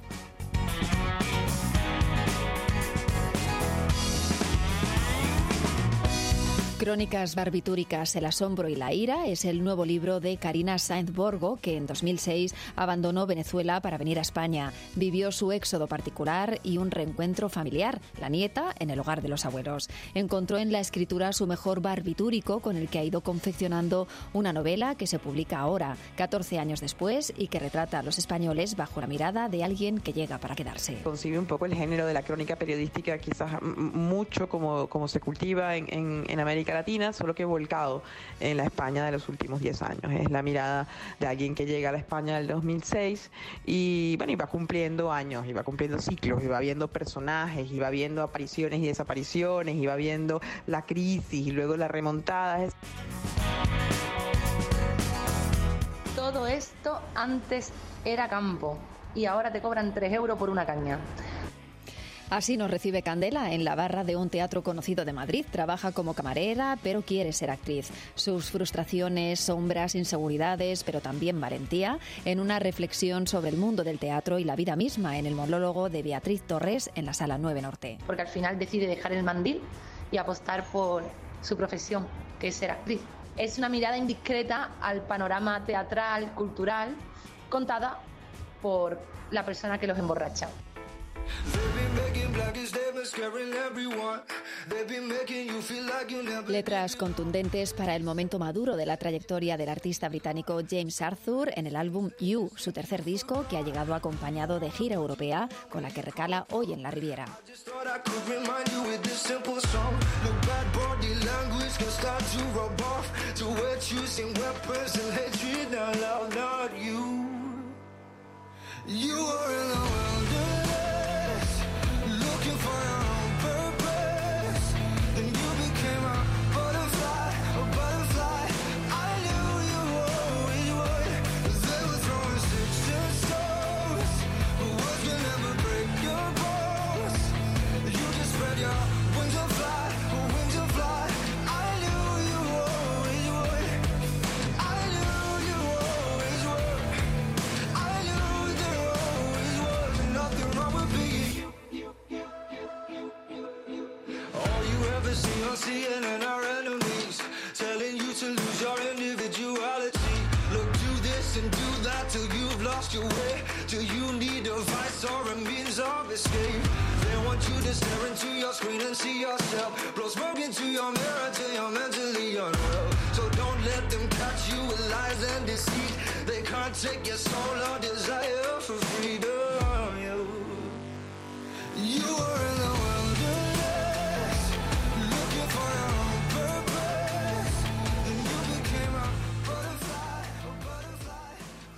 Crónicas barbitúricas, el asombro y la ira es el nuevo libro de Karina Sainz Borgo, que en dos mil seis abandonó Venezuela para venir a España. Vivió su éxodo particular y un reencuentro familiar, la nieta en el hogar de los abuelos. Encontró en la escritura su mejor barbitúrico con el que ha ido confeccionando una novela que se publica ahora, catorce años después, y que retrata a los españoles bajo la mirada de alguien que llega para quedarse.
Concibe un poco el género de la crónica periodística, quizás mucho como, como se cultiva en, en, en América Latina, solo que volcado en la España de los últimos diez años. Es la mirada de alguien que llega a la España del dos mil seis y bueno, y va cumpliendo años, y va cumpliendo ciclos, y va viendo personajes, y va viendo apariciones y desapariciones, y va viendo la crisis y luego la remontada.
Todo esto antes era campo y ahora te cobran tres euros por una caña.
Así nos recibe Candela en la barra de un teatro conocido de Madrid. Trabaja como camarera, pero quiere ser actriz. Sus frustraciones, sombras, inseguridades, pero también valentía, en una reflexión sobre el mundo del teatro y la vida misma en el monólogo de Beatriz Torres en la Sala nueve Norte.
Porque al final decide dejar el mandil y apostar por su profesión, que es ser actriz. Es una mirada indiscreta al panorama teatral, cultural, contada por la persona que los emborracha.
Letras contundentes para el momento maduro de la trayectoria del artista británico James Arthur en el álbum You, su tercer disco que ha llegado acompañado de gira europea con la que recala hoy en la Riviera.
Take your soul or desire.